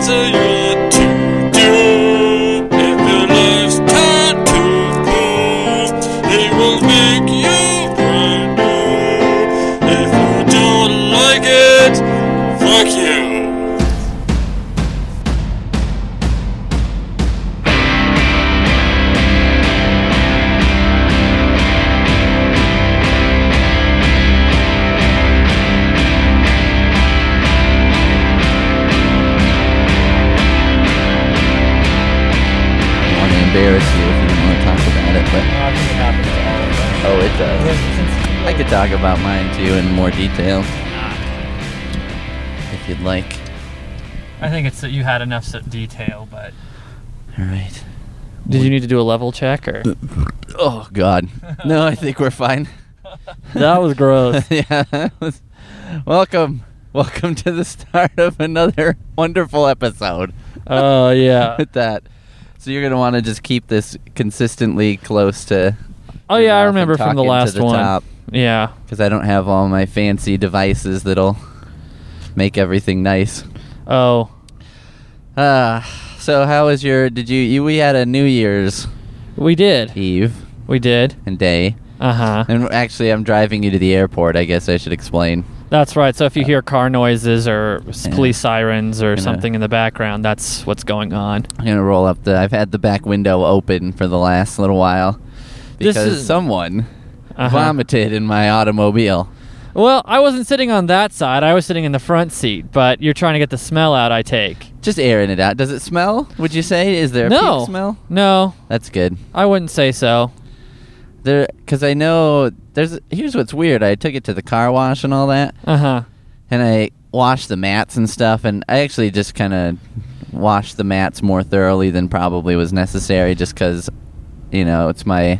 tell you what to do. If your life's time to prove, it will make you brand new. If you don't like it, fuck you. Embarrass you if you don't want to talk about it, but I think it happens to all of us. oh, it does. I could talk about mine too in more detail if you'd like. I think it's that you had enough detail, but All right. Did you need to do a level check or? Oh God, no, I think we're fine. That was gross. Yeah. Welcome to the start of another wonderful episode. Oh yeah. With that, so you're gonna want to just keep this consistently close to. Oh your yeah, I mouth remember and from the talking last to the one. top. Yeah. Because I don't have all my fancy devices that'll make everything nice. Oh. So how was your? Did you? We had a New Year's We did. Eve We did. and day, Uh-huh. and actually, I'm driving you to the airport. I guess I should explain. That's right. So if you hear car noises or Yeah. police sirens or Gonna- something in the background, that's what's going on. I'm gonna roll up the. I've had the back window open for the last little while This because is- someone Uh-huh. vomited in my automobile. Well, I wasn't sitting on that side. I was sitting in the front seat, but you're trying to get the smell out, I take. Just airing it out. Does it smell? Would you say? Is there a No. puke smell? No, That's good. I wouldn't say so. Because I know there's. Here's what's weird. I took it to the car wash and all that, Uh-huh. and I washed the mats and stuff, and I actually just kind of washed the mats more thoroughly than probably was necessary, just because, it's my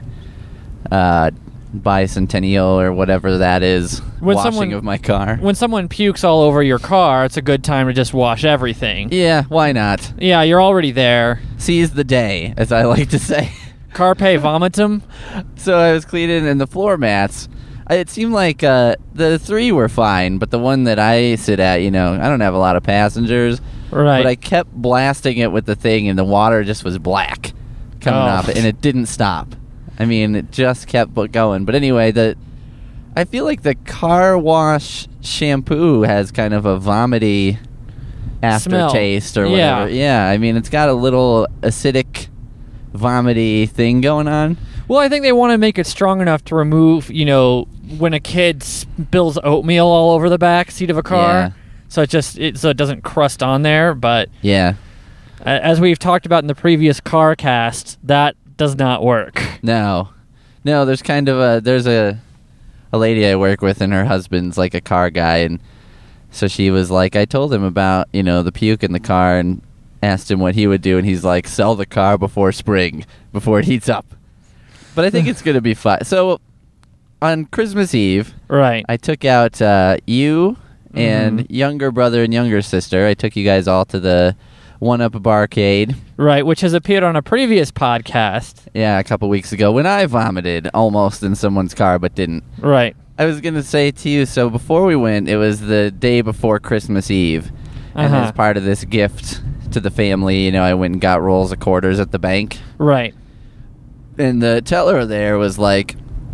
bicentennial or whatever that is, When washing someone- of my car. When someone pukes all over your car, it's a good time to just wash everything. Yeah, why not? Yeah, you're already there. Seize the day, as I like to say. Carpe vomitum. So I was cleaning in the floor mats. It seemed like the three were fine, but the one that I sit at, I don't have a lot of passengers. Right. But I kept blasting it with the thing, and the water just was black coming Oh. off it, and it didn't stop. I mean, it just kept going. But anyway, I feel like the car wash shampoo has kind of a vomity aftertaste or Yeah. whatever. Yeah, I mean, it's got a little acidic, vomity thing going on. Well, I think they want to make it strong enough to remove, when a kid spills oatmeal all over the back seat of a car. Yeah. So so it doesn't crust on there. But Yeah. as we've talked about in the previous car cast, that does not work. No, there's kind of there's a lady I work with, and her husband's like a car guy, and so she was like, I told him about, the puke in the car and asked him what he would do, and he's like, sell the car before spring, before it heats up. But I think it's going to be fun. So on Christmas Eve, Right. I took out you and younger brother and younger sister. I took you guys all to the One-Up Barcade. Right, which has appeared on a previous podcast. Yeah, a couple weeks ago when I vomited almost in someone's car but didn't. Right. I was going to say to you, so before we went, it was the day before Christmas Eve. And Uh-huh. as part of this gift to the family, I went and got rolls of quarters at the bank. Right. And the teller there was like,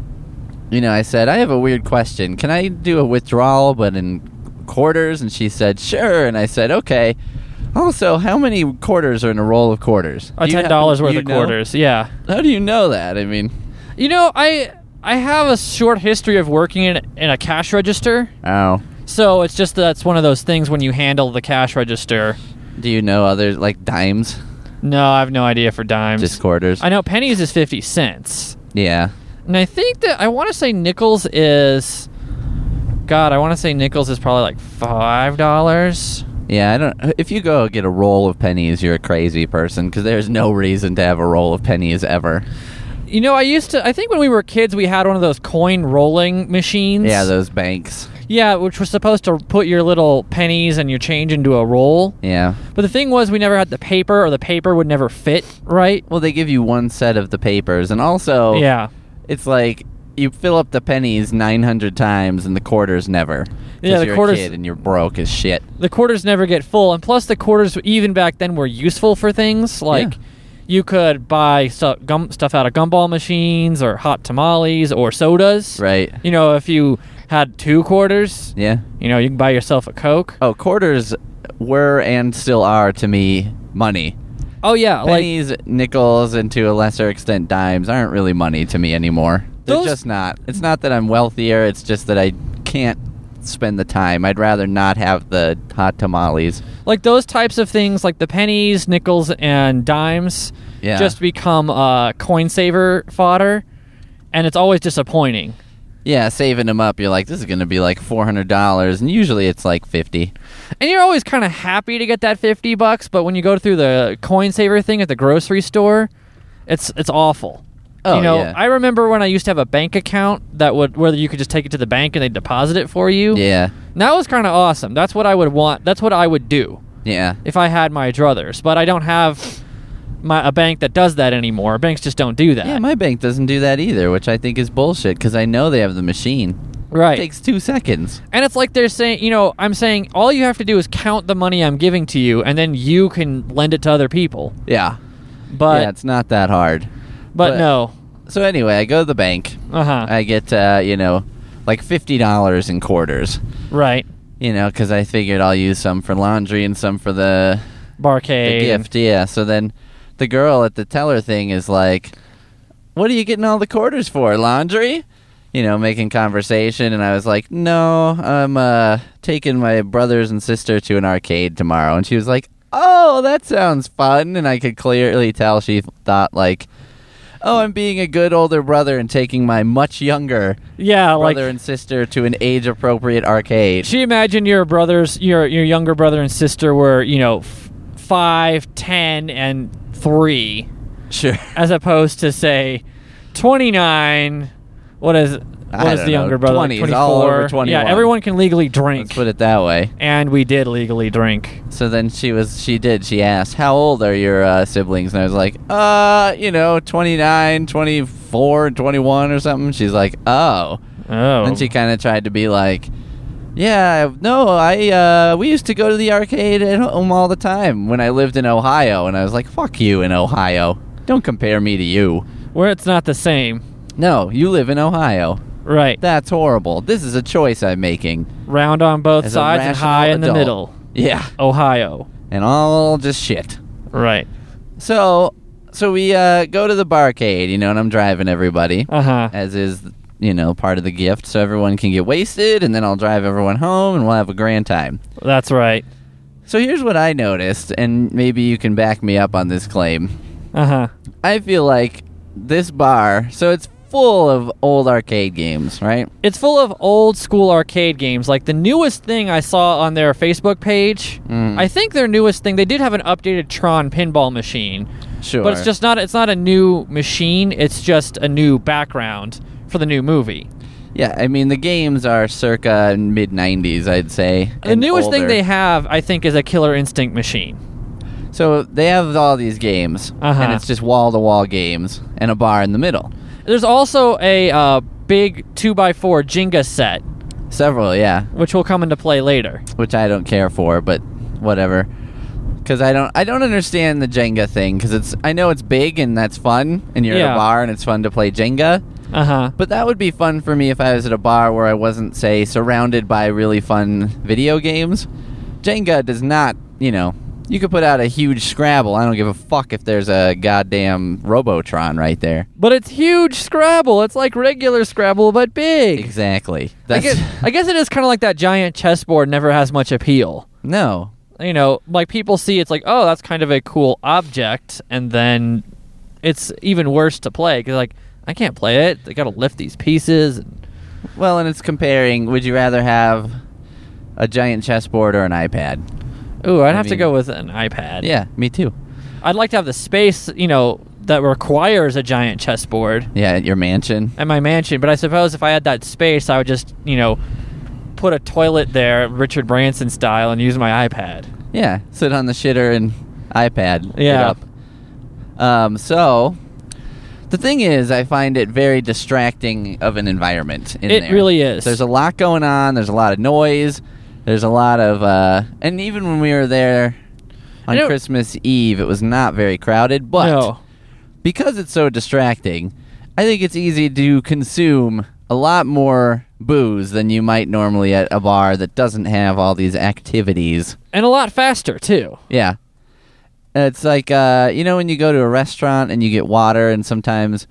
I said, I have a weird question. Can I do a withdrawal but in quarters? And she said, sure. And I said, okay. Also, how many quarters are in a roll of quarters? Do you $10 worth you of know? quarters. Yeah. How do you know that? I mean, I have a short history of working in a cash register. oh. So it's just that's one of those things when you handle the cash register. Do you know others like dimes? No, I have no idea for dimes. Just quarters? I know pennies is 50 cents. Yeah. And I think that I want to say nickels is probably like $5. Yeah, I don't. If you go get a roll of pennies, you're a crazy person because there's no reason to have a roll of pennies ever. I think when we were kids, we had one of those coin rolling machines. Yeah, those banks. Yeah, which was supposed to put your little pennies and your change into a roll. Yeah. But the thing was, we never had the paper, or the paper would never fit right. Well, they give you one set of the papers, and also, Yeah. it's like you fill up the pennies 900 times and the quarters never. 'Cause Yeah, the you're quarters- a kid and you're broke as shit. The quarters never get full, and plus the quarters even back then were useful for things like Yeah. you could buy stuff out of gumball machines or hot tamales or sodas. Right. You know, if you had 2 quarters, Yeah. you know, you can buy yourself a Coke. Oh, quarters were and still are to me money. Oh yeah, Pennies, nickels, and to a lesser extent dimes aren't really money to me anymore. They're Those- just not. It's not that I'm wealthier, it's just that I can't spend the time. I'd rather not have the hot tamales. like those types of things, like the pennies, nickels, and dimes, Yeah. just become coin saver fodder, and it's always disappointing. Yeah, saving them up, you're like, this is going to be like $400, and usually it's like 50. And you're always kind of happy to get that $50, but when you go through the coin saver thing at the grocery store, it's awful. Oh, you know, yeah. I remember when I used to have a bank account where you could just take it to the bank and they deposit it for you. Yeah. And that was kind of awesome. That's what I would want. That's what I would do Yeah. if I had my druthers. But I don't have a bank that does that anymore. Banks just don't do that. Yeah, my bank doesn't do that either, which I think is bullshit because I know they have the machine. right. It takes 2 seconds. And it's like they're saying, you know, I'm saying all you have to do is count the money I'm giving to you, and then you can lend it to other people. Yeah. But yeah, it's not that hard. but no. So anyway, I go to the bank. Uh-huh. I get, like $50 in quarters, Right. because I figured I'll use some for laundry and some for the Barcade. gift. Yeah. So then the girl at the teller thing is like, what are you getting all the quarters for? Laundry? Making conversation. And I was like, no, I'm taking my brothers and sister to an arcade tomorrow. And she was like, oh, that sounds fun. And I could clearly tell she thought like, oh, I'm being a good older brother and taking my much younger Yeah, brother like and sister to an age-appropriate arcade. she imagined your younger brother and sister were, 5, 10, and 3, Sure. as opposed to say 29. What is I the don't know, younger brother? 20s, 24. all over 21. Yeah, everyone can legally drink, Let's put it that way. and we did legally drink. So then she asked, how old are your siblings? And I was like, 29, 24, and 21 or something. She's like, oh. Oh. Then she kind of tried to be like, yeah, no, we used to go to the arcade at home all the time when I lived in Ohio. And I was like, fuck you in Ohio. Don't compare me to you. Where it's not the same. No, you live in Ohio. Right. That's horrible. This is a choice I'm making. Round on both As a sides and rational high in the adult. middle. Yeah. Ohio. And all just shit. Right. So we go to the barcade, and I'm driving everybody, Uh-huh. as is, part of the gift, so everyone can get wasted, and then I'll drive everyone home, and we'll have a grand time. That's right. So here's what I noticed, and maybe you can back me up on this claim. Uh-huh. I feel like this bar, so it's full of old arcade games, right? It's full of old school arcade games. Like the newest thing I saw on their Facebook page, I think their newest thing, they did have an updated Tron pinball machine. Sure. But it's not a new machine, it's just a new background for the new movie. Yeah, I mean, the games are circa mid-90s, I'd say. The and newest thing older. they have, I think, is a Killer Instinct machine. So they have all these games, Uh-huh. and it's just wall-to-wall games, and a bar in the middle. There's also a big 2x4 Jenga set, Several, yeah, which will come into play later. which I don't care for, but whatever. Because I don't understand the Jenga thing. Because I know it's big and that's fun, and you're at Yeah. a bar and it's fun to play Jenga. Uh-huh. But that would be fun for me if I was at a bar where I wasn't, say, surrounded by really fun video games. Jenga does not, you could put out a huge Scrabble. I don't give a fuck if there's a goddamn Robotron right there. But it's huge Scrabble. It's like regular Scrabble, but big. Exactly. I guess it is kind of like that giant chessboard never has much appeal. No. Like people see it's like, oh, that's kind of a cool object, and then it's even worse to play because like I can't play it. They got to lift these pieces. Well, and it's comparing, would you rather have a giant chessboard or an iPad? Ooh, I'd have to mean- go with an iPad. Yeah, me too. I'd like to have the space, that requires a giant chessboard Yeah, at your mansion. at my mansion. But I suppose if I had that space, I would just, put a toilet there, Richard Branson style, and use my iPad. Yeah, sit on the shitter and iPad. it Yeah. up. So The thing is, I find it very distracting of an environment in there. It really is. There's a lot going on. There's a lot of noise. There's a lot of... and even when we were there on Christmas Eve, it was not very crowded. But No. because it's so distracting, I think it's easy to consume a lot more booze than you might normally at a bar that doesn't have all these activities. And a lot faster, too. Yeah. It's like, when you go to a restaurant and you get water, and sometimes,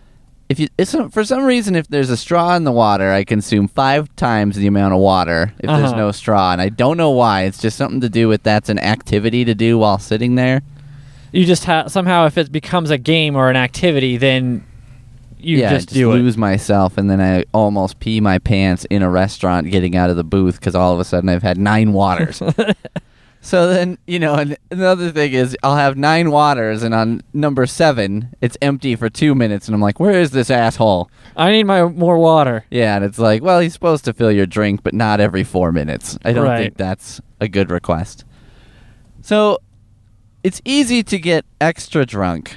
for some reason, if there's a straw in the water, I consume 5 times the amount of water if there's no straw. And I don't know why. It's just something to do with that's an activity to do while sitting there. You just somehow, if it becomes a game or an activity, then you just do lose it. myself, and then I almost pee my pants in a restaurant getting out of the booth because all of a sudden I've had 9 waters. So then, and another thing is I'll have 9 waters, and on number 7, it's empty for 2 minutes, and I'm like, where is this asshole? I need more water. Yeah, and it's like, well, he's supposed to fill your drink, but not every 4 minutes. I don't think that's a good request. So it's easy to get extra drunk.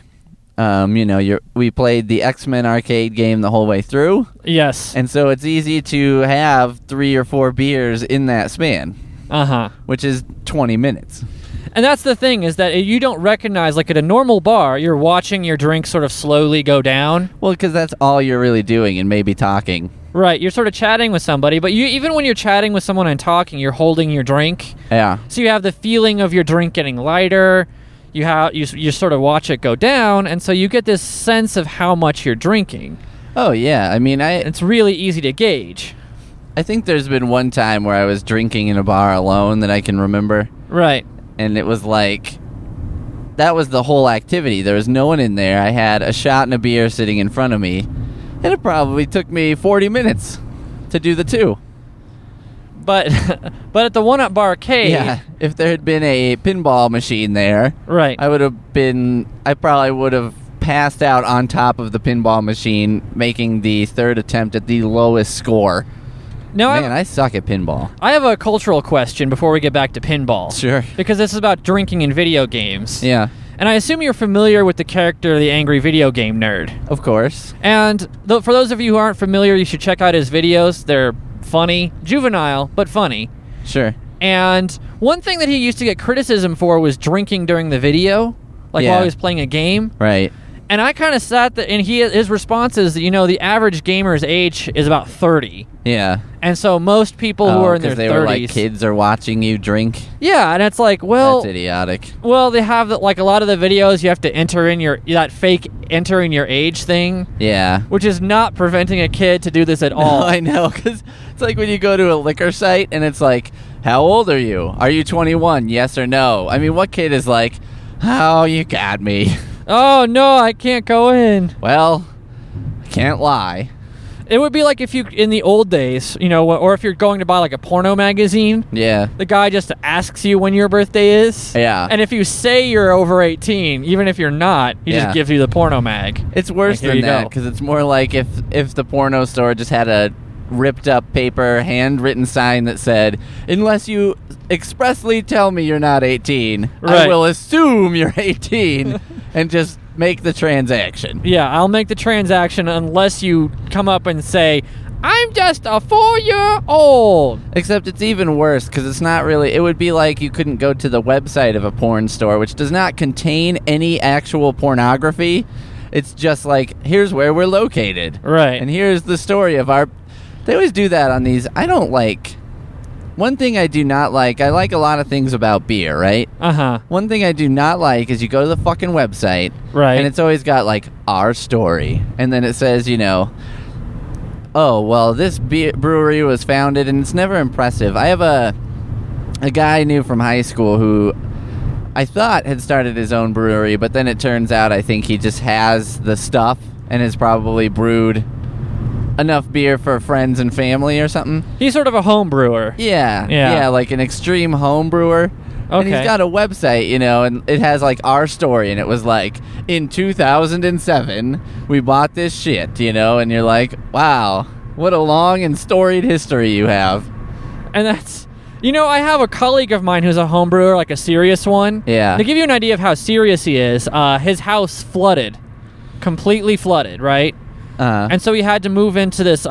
We played the X-Men arcade game the whole way through. Yes. And so it's easy to have 3 or 4 beers in that span. Which is 20 minutes. And that's the thing, is that you don't recognize, like at a normal bar, you're watching your drink sort of slowly go down. Well, because that's all you're really doing, and maybe talking. Right, you're sort of chatting with somebody, but even when you're chatting with someone and talking, you're holding your drink. Yeah. So you have the feeling of your drink getting lighter. You sort of watch it go down, and so you get this sense of how much you're drinking. Oh, yeah. I mean, it's really easy to gauge. I think there's been one time where I was drinking in a bar alone that I can remember. Right. And it was like, that was the whole activity. There was no one in there. I had a shot and a beer sitting in front of me, and it probably took me 40 minutes to do the 2. But at the one-up barcade... Yeah, if there had been a pinball machine there, right, I probably would have passed out on top of the pinball machine, making the 3rd attempt at the lowest score. Now, I suck at pinball. I have a cultural question before we get back to pinball. Sure. Because this is about drinking in video games. Yeah. And I assume you're familiar with the character, the Angry Video Game Nerd. Of course. And for those of you who aren't familiar, you should check out his videos. They're funny, juvenile, but funny. Sure. And one thing that he used to get criticism for was drinking during the video, while he was playing a game. Right. And I kind of sat there, and his response is, the average gamer's age is about 30. Yeah. And so most people who are in their 30s... because they were like, kids are watching you drink? Yeah, and it's like, well... That's idiotic. Well, they have, like, a lot of the videos, you have to enter in that fake enter in your age thing. Yeah. Which is not preventing a kid to do this at all. No, I know, because it's like when you go to a liquor site, and it's like, how old are you? Are you 21? Yes or no? I mean, what kid is like, oh, you got me. Oh, no, I can't go in. Well, I can't lie. It would be like if you, in the old days, or if you're going to buy like a porno magazine. Yeah. The guy just asks you when your birthday is. Yeah. And if you say you're over 18, even if you're not, he just gives you the porno mag. It's worse than that, because it's more like if the porno store just had a ripped up paper handwritten sign that said, unless you expressly tell me you're not 18, I will assume you're 18 and just make the transaction. Yeah, I'll make the transaction unless you come up and say, I'm just a 4-year-old. Except it's even worse, because it's not really... It would be like you couldn't go to the website of a porn store, which does not contain any actual pornography. It's just like, here's where we're located. Right. And here's the story of our... They always do that on these. I don't like... One thing I do not like, I like a lot of things about beer, right? Uh-huh. One thing I do not like is you go to the fucking website, right, and it's always got, like, our story. And then it says, oh, well, this brewery was founded, and it's never impressive. I have a guy I knew from high school who I thought had started his own brewery, but then it turns out I think he just has the stuff and has probably brewed enough beer for friends and family or something. He's sort of a home brewer. Yeah, like an extreme home brewer. Okay. And he's got a website, and it has, like, our story, and it was like, in 2007, we bought this shit, and you're like, wow, what a long and storied history you have. And that's... I have a colleague of mine who's a home brewer, like a serious one. Yeah. To give you an idea of how serious he is, his house flooded. completely flooded, right? And so he had to move into this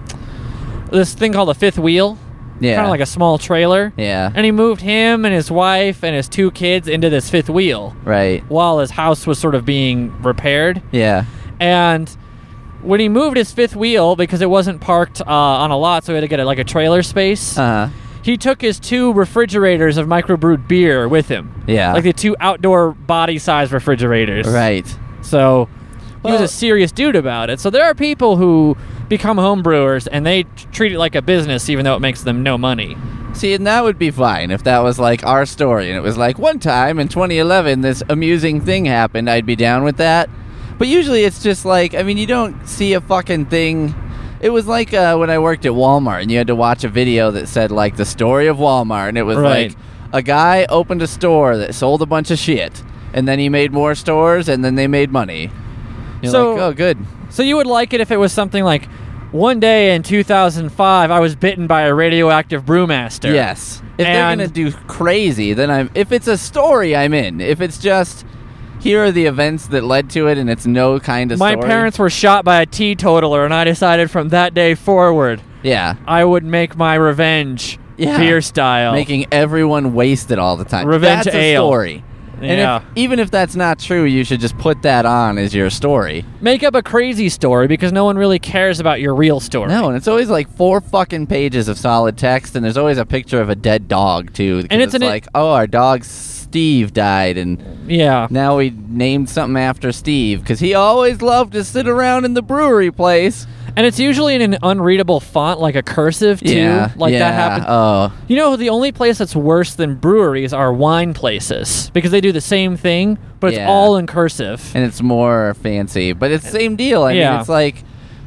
this thing called a fifth wheel. Yeah. Kind of like a small trailer. Yeah. And he moved him and his wife and his 2 kids into this fifth wheel Right. while his house was sort of being repaired. Yeah. And when he moved his fifth wheel, because it wasn't parked on a lot, so he had to get a trailer space, he took his 2 refrigerators of microbrewed beer with him. Yeah. Like the 2 outdoor body-size refrigerators. Right. So he was Well- a serious dude about it. So there are people who become home brewers and they treat it like a business even though it makes them no money. See, and that would be fine if that was like our story and it was like one time in 2011 this amusing thing happened. I'd be down with that. But usually it's just like, I mean, you don't see a fucking thing. It was like when I worked at Walmart and you had to watch a video that said like the story of Walmart, and it was Right. like a guy opened a store that sold a bunch of shit and then he made more stores and then they made money. You're So- like, oh, good. So you would like it if it was something like, one day in 2005, I was bitten by a radioactive brewmaster. Yes. If they're And- going to do crazy, then if it's a story, I'm in. If it's just, here are the events that led to it and it's no kind of My story. parents were shot by a teetotaler, and I decided from that day forward, Yeah. I would make my revenge Yeah. beer style. Making everyone wasted all the time. Revenge That's ale. a story. And Yeah. even if that's not true, you should just put that on as your story. Make up a crazy story because no one really cares about your real story. No, and it's always like 4 fucking pages of solid text, and there's always a picture of a dead dog, too. And it's like, oh, our dog Steve died, and Yeah. now we named something after Steve, because he always loved to sit around in the brewery place. And it's usually in an unreadable font, like a cursive, too. Yeah, Like yeah. that happens. Oh, You know, the only place that's worse than breweries are wine places because they do the same thing, but it's Yeah. all in cursive. and it's more fancy, but it's the same deal. I Yeah. mean, it's like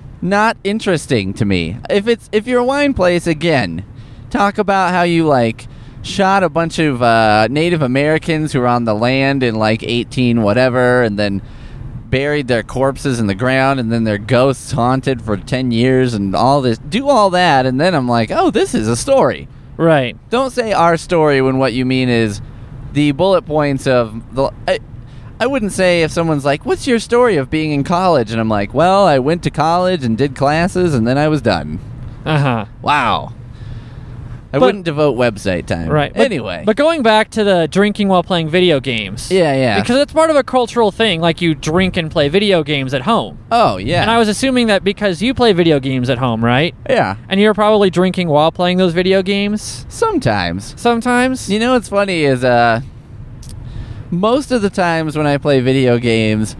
not interesting to me. If you're a wine place, again, talk about how you like shot a bunch of Native Americans who were on the land in like 18 whatever, and then buried their corpses in the ground, and then their ghosts haunted for 10 years, and all this. Do all that, and then I'm like, oh, this is a story. Right. Don't say our story when what you mean is the bullet points of the. I wouldn't say if someone's like, what's your story of being in college? And I'm like, well, I went to college and did classes and then I was done. Uh-huh. Wow. I But- wouldn't devote website time. Right. But- Anyway. But going back to the drinking while playing video games. Yeah, yeah. Because it's part of a cultural thing, like you drink and play video games at home. Oh, yeah. And I was assuming that because you play video games at home, right? Yeah. And you're probably drinking while playing those video games Sometimes. sometimes? You know what's funny is most of the times when I play video games,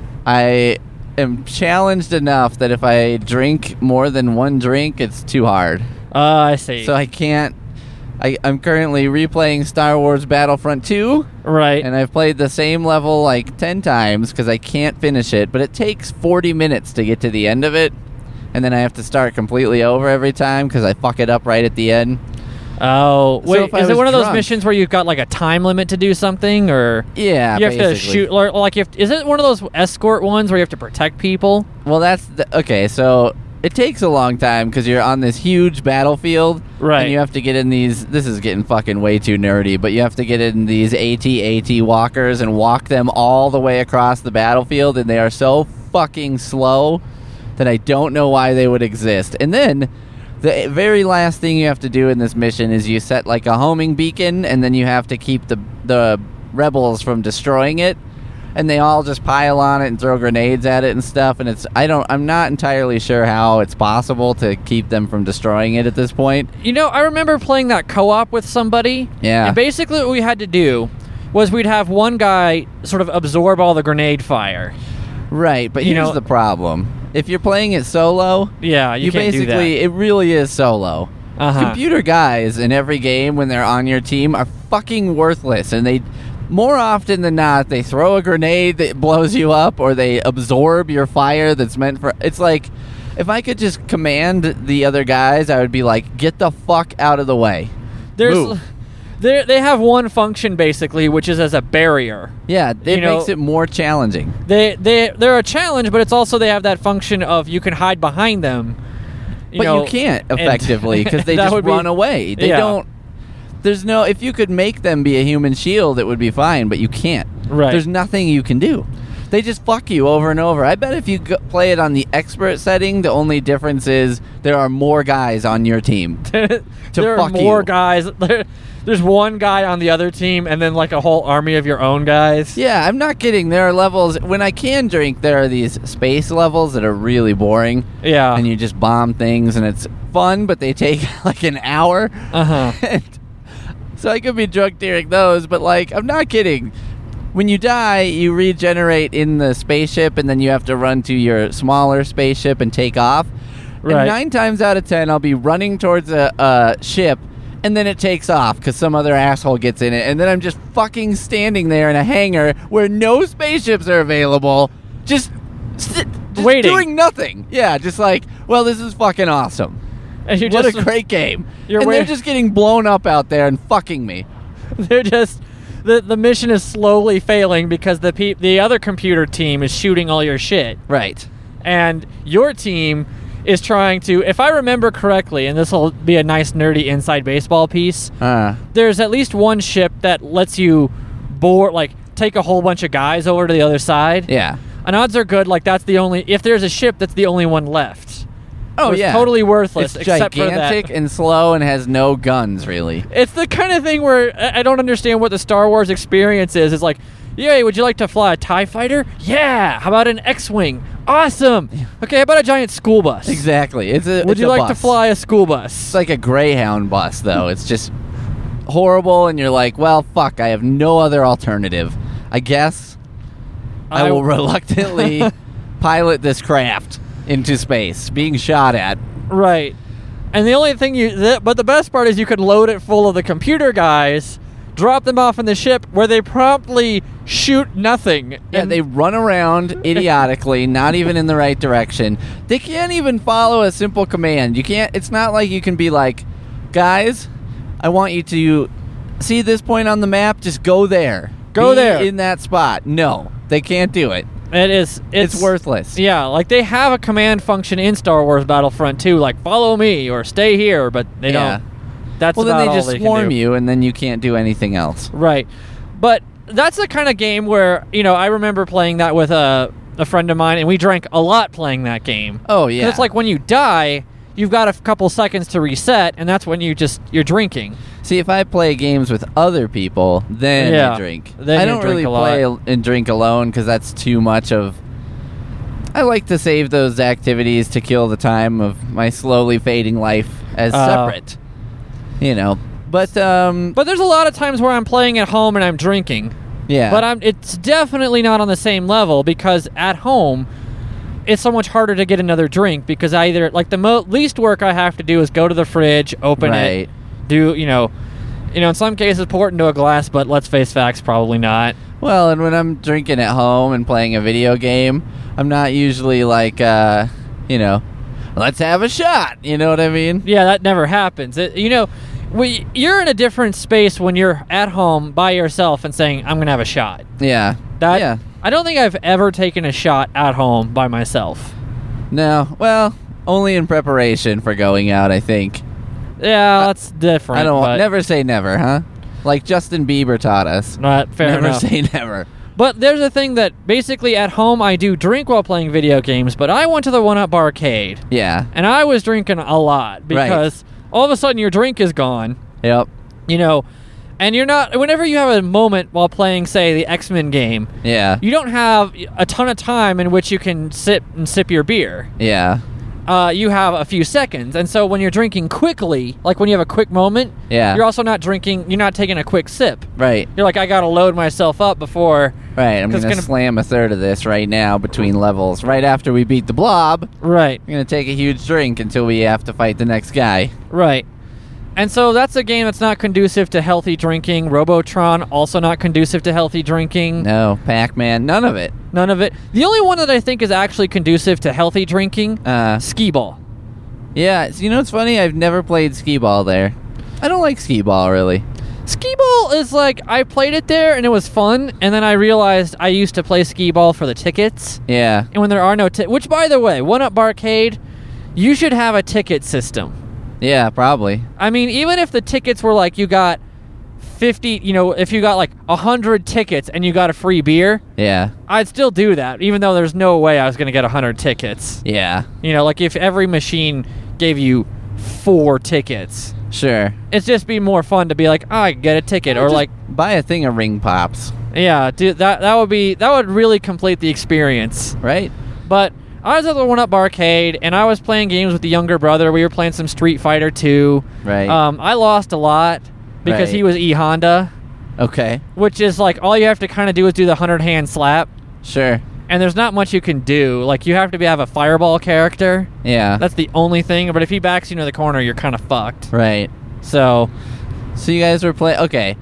I am challenged enough that if I drink more than one drink, it's too hard. I see. So I can't. I'm currently replaying Star Wars Battlefront 2, right. and I've played the same level like 10 times because I can't finish it, but it takes 40 minutes to get to the end of it, and then I have to start completely over every time because I fuck it up right at the end. Oh, So wait, if I is it was one of those drunk- missions where you've got like a time limit to do something, or Yeah, you have to basically. shoot, or like is it one of those escort ones where you have to protect people? Well, okay, so it takes a long time because you're on this huge battlefield. Right. And you have to get in these, this is getting fucking way too nerdy, but you have to get in these AT-AT walkers and walk them all the way across the battlefield, and they are so fucking slow that I don't know why they would exist. And then the very last thing you have to do in this mission is you set like a homing beacon, and then you have to keep the rebels from destroying it. And they all just pile on it and throw grenades at it and stuff, and I'm not entirely sure how it's possible to keep them from destroying it at this point. You know, I remember playing that co-op with somebody. Yeah. And basically what we had to do was we'd have one guy sort of absorb all the grenade fire. Right, but You here's know- the problem. If you're playing it solo, Yeah, you can't do basically, that. it really is solo. Uh-huh. Computer guys in every game when they're on your team are fucking worthless, and they, more often than not, they throw a grenade that blows you up, or they absorb your fire that's meant for... It's like, if I could just command the other guys, I would be like, get the fuck out of the way. Move. They have one function basically, which is as a barrier. Yeah, it You know- makes it more challenging. They're a challenge, but it's also they have that function of you can hide behind them. But know, you can't and- effectively because they that just would be- run away. They Yeah. don't. There's no. If you could make them be a human shield, it would be fine. But you can't. Right. There's nothing you can do. They just fuck you over and over. I bet if you play it on the expert setting, the only difference is there are more guys on your team to there fuck are more you. guys. There's one guy on the other team, and then like a whole army of your own guys. Yeah, I'm not kidding. There are levels when I can drink. There are these space levels that are really boring. Yeah, and you just bomb things, and it's fun, but they take like an hour. So I could be drunk during those, but like I'm not kidding. When you die, you regenerate in the spaceship, and then you have to run to your smaller spaceship and take off. Right. And 9 times out of 10, I'll be running towards a ship, and then it takes off because some other asshole gets in it, and then I'm just fucking standing there in a hangar where no spaceships are available, just waiting, doing nothing. Yeah, just like, well, this is fucking awesome. And you're what just, a great game. You're they're just getting blown up out there and fucking me. They're just the mission is slowly failing because the other computer team is shooting all your shit. Right. And your team is trying to, if I remember correctly, and this will be a nice nerdy inside baseball piece, there's at least one ship that lets you take a whole bunch of guys over to the other side. Yeah. And odds are good, like that's the only, if there's a ship, that's the only one left. Oh, it's yeah. totally worthless. It's except gigantic for that. and slow and has no guns, really. It's the kind of thing where I don't understand what the Star Wars experience is. It's like, yay, would you like to fly a TIE fighter? Yeah. How about an X-Wing? Awesome. Okay, how about a giant school bus? Exactly. Would you like to fly a school bus? It's like a Greyhound bus, though. It's just horrible, and you're like, well, fuck, I have no other alternative. I guess I will reluctantly pilot this craft into space, being shot at. Right. And the only thing but the best part is you could load it full of the computer guys, drop them off in the ship where they promptly shoot nothing. Yeah, they run around idiotically, not even in the right direction. They can't even follow a simple command. It's not like you can be like, guys, I want you to see this point on the map, just go there. Go Be there. in that spot. No, they can't do it. It's worthless. Yeah, like they have a command function in Star Wars Battlefront 2, like follow me or stay here, but they don't. That's well, about then they all just they can swarm do. you, and then you can't do anything else. Right. But that's the kind of game where, I remember playing that with a friend of mine, and we drank a lot playing that game. Oh, yeah. 'Cause it's like when you die, you've got a couple seconds to reset, and that's when you're drinking. See, if I play games with other people, then I drink. Then I you don't drink really a lot. play and drink alone because that's too much of... I like to save those activities to kill the time of my slowly fading life as separate. But there's a lot of times where I'm playing at home and I'm drinking. Yeah. But it's definitely not on the same level because at home, it's so much harder to get another drink because I either, like, the least work I have to do is go to the fridge, open it, do, in some cases pour it into a glass, but let's face facts, probably not. Well, and when I'm drinking at home and playing a video game, I'm not usually like, let's have a shot. You know what I mean? Yeah, that never happens. You're in a different space when you're at home by yourself and saying, I'm going to have a shot. Yeah. Yeah. I don't think I've ever taken a shot at home by myself. No. Well, only in preparation for going out, I think. Yeah, that's different. I don't never say never, huh? Like Justin Bieber taught us. Not fair enough. Never say never. But there's a thing that basically at home I do drink while playing video games, but I went to the 1-Up Barcade. Yeah. And I was drinking a lot because all of a sudden your drink is gone. Yep. And you're not, whenever you have a moment while playing, say, the X-Men game, you don't have a ton of time in which you can sit and sip your beer. Yeah. You have a few seconds. And so when you're drinking quickly, like when you have a quick moment, you're also not drinking, you're not taking a quick sip. Right. You're like, I got to load myself up before. Right, I'm going to slam a third of this right now between levels. Right after we beat the blob, right, I'm going to take a huge drink until we have to fight the next guy. Right. And so that's a game that's not conducive to healthy drinking. Robotron, also not conducive to healthy drinking. No, Pac-Man, none of it. None of it. The only one that I think is actually conducive to healthy drinking, Skee-Ball. Yeah, it's funny, I've never played Skee-Ball there. I don't like Skee-Ball, really. Skee-Ball is like, I played it there and it was fun, and then I realized I used to play Skee-Ball for the tickets. Yeah. And when there are no which, by the way, 1-Up Barcade, you should have a ticket system. Yeah, probably. I mean, even if the tickets were like you got 50, if you got like 100 tickets and you got a free beer, Yeah. I'd still do that, even though there's no way I was going to get 100 tickets. Yeah. Like if every machine gave you 4 tickets, Sure. it'd just be more fun to be like, oh, I can get a ticket, or Just like, buy a thing of ring pops, yeah, dude, that would really complete the experience. right? But I was at the One-Up Barcade, and I was playing games with the younger brother. We were playing some Street Fighter 2. Right. I lost a lot because Right. he was E Honda, Okay. which is like all you have to kind of do is do the 100-hand slap, Sure. and there's not much you can do. Like you have to have a fireball character. Yeah. That's the only thing. But if he backs you into the corner, you're kind of fucked. right. So, So you guys were playing. Okay.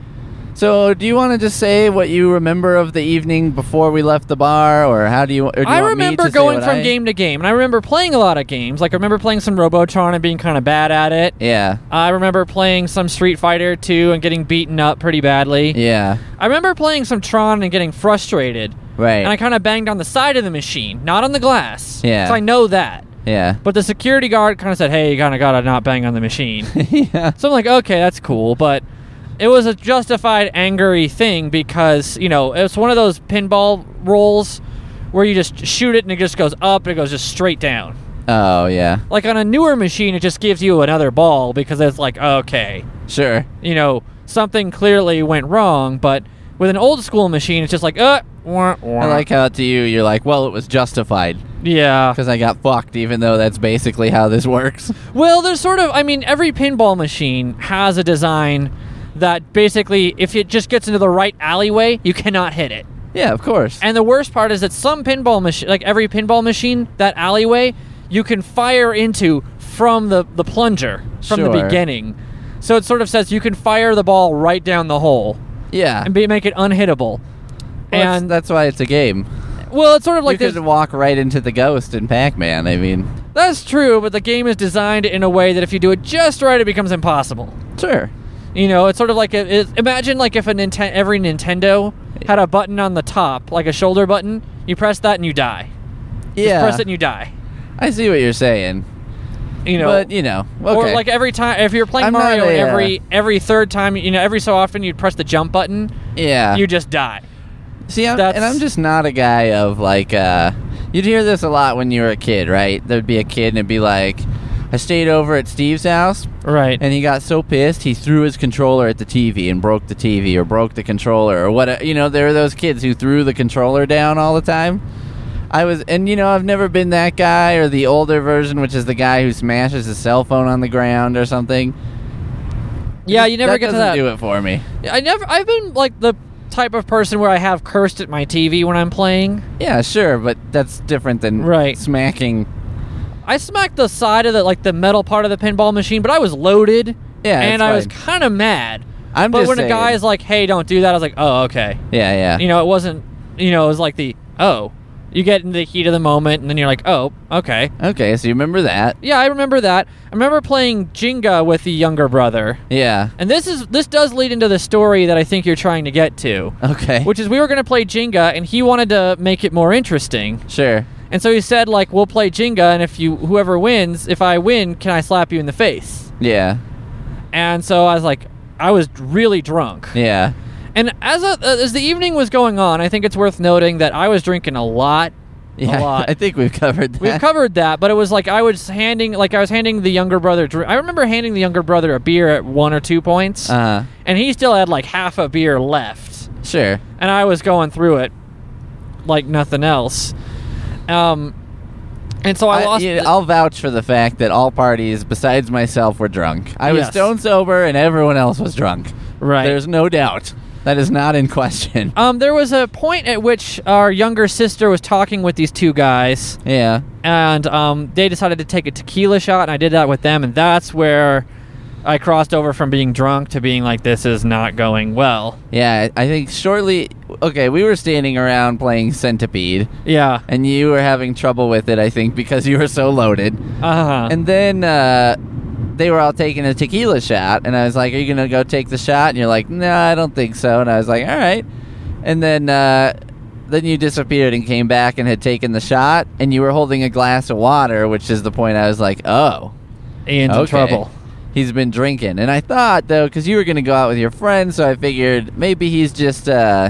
So do you want to just say what you remember of the evening before we left the bar, or how do you? Or do you I want me remember to say going what from I- game to game, and I remember playing a lot of games. Like I remember playing some Robotron and being kind of bad at it. Yeah. I remember playing some Street Fighter 2 and getting beaten up pretty badly. Yeah. I remember playing some Tron and getting frustrated. Right. And I kind of banged on the side of the machine, not on the glass. Yeah. So I know that. Yeah. But the security guard kind of said, hey, you kind of got to not bang on the machine. Yeah. So I'm like, okay, that's cool. But it was a justified angry thing because, it's one of those pinball rolls where you just shoot it and it just goes up and it goes just straight down. Oh yeah. Like on a newer machine, it just gives you another ball because it's like, okay, Sure. something clearly went wrong. But with an old school machine, it's just like, wah, wah. I like how to you you're like, well, it was justified Yeah. because I got fucked, even though that's basically how this works. Well, there's sort of, every pinball machine has a design that basically, if it just gets into the right alleyway, you cannot hit it. Yeah, of course. And the worst part is that some pinball machine, like every pinball machine, that alleyway, you can fire into from the plunger, from the Sure. beginning. So it sort of says you can fire the ball right down the hole Yeah. and make it unhittable. And that's why it's a game. Well, it's sort of like you this. could walk right into the ghost in Pac-Man. I mean, That's true, but the game is designed in a way that if you do it just right, it becomes impossible. sure. It's sort of like imagine like if every Nintendo had a button on the top, like a shoulder button. You press that and you die. Yeah. Just press it and you die. I see what you're saying. But okay. or like every time if you're playing I'm not Mario, a, every third time, every so often you'd press the jump button, yeah. you just die. See, I'm That's- just not a guy of like. You'd hear this a lot when you were a kid, right? There'd be a kid and it'd be like, I stayed over at Steve's house, Right. and he got so pissed he threw his controller at the TV and broke the TV or broke the controller or what. There are those kids who threw the controller down all the time. I've never been that guy or the older version, which is the guy who smashes his cell phone on the ground or something. Yeah, you never get to doesn't that. do it for me. I've been like the type of person where I have cursed at my TV when I'm playing. Yeah, sure, but that's different than Right. smacking. I smacked the side of the metal part of the pinball machine, but I was loaded. Yeah, and it's I was fine. kind of mad. I'm But just when saying. a guy is like, "Hey, don't do that," I was like, "Oh, okay." Yeah. It wasn't. It was like you get into the heat of the moment, and then you're like, "Oh, okay." Okay, so you remember that? Yeah, I remember that. I remember playing Jenga with the younger brother, Yeah. and this does lead into the story that I think you're trying to get to, Okay. which is we were going to play Jenga, and he wanted to make it more interesting, Sure. and so he said like, "We'll play Jenga, and whoever wins, if I win, can I slap you in the face?" Yeah. And so I was like, I was really drunk. Yeah. And as the evening was going on, I think it's worth noting that I was drinking a lot. Yeah. A lot. I think we've covered that. We've covered that, but it was like I was handing the younger brother. I remember handing the younger brother a beer at 1 or 2 points, and he still had like half a beer left, Sure. and I was going through it like nothing else. And so I lost. I'll vouch for the fact that all parties besides myself were drunk. I was Yes. stone sober and everyone else was drunk. Right. There's no doubt. That is not in question. There was a point at which our younger sister was talking with these two guys, Yeah. and they decided to take a tequila shot, and I did that with them, and that's where I crossed over from being drunk to being like, this is not going well. Yeah, I think shortly... Okay, we were standing around playing Centipede, Yeah. and you were having trouble with it, I think, because you were so loaded. Uh-huh. And then they were all taking a tequila shot, and I was like, are you going to go take the shot? And you're like, no, I don't think so. And I was like, all right. And then you disappeared and came back and had taken the shot, and you were holding a glass of water, which is the point I was like, oh. Ian's in okay. trouble. he's been drinking. And I thought, though, because you were going to go out with your friends, so I figured maybe he's just,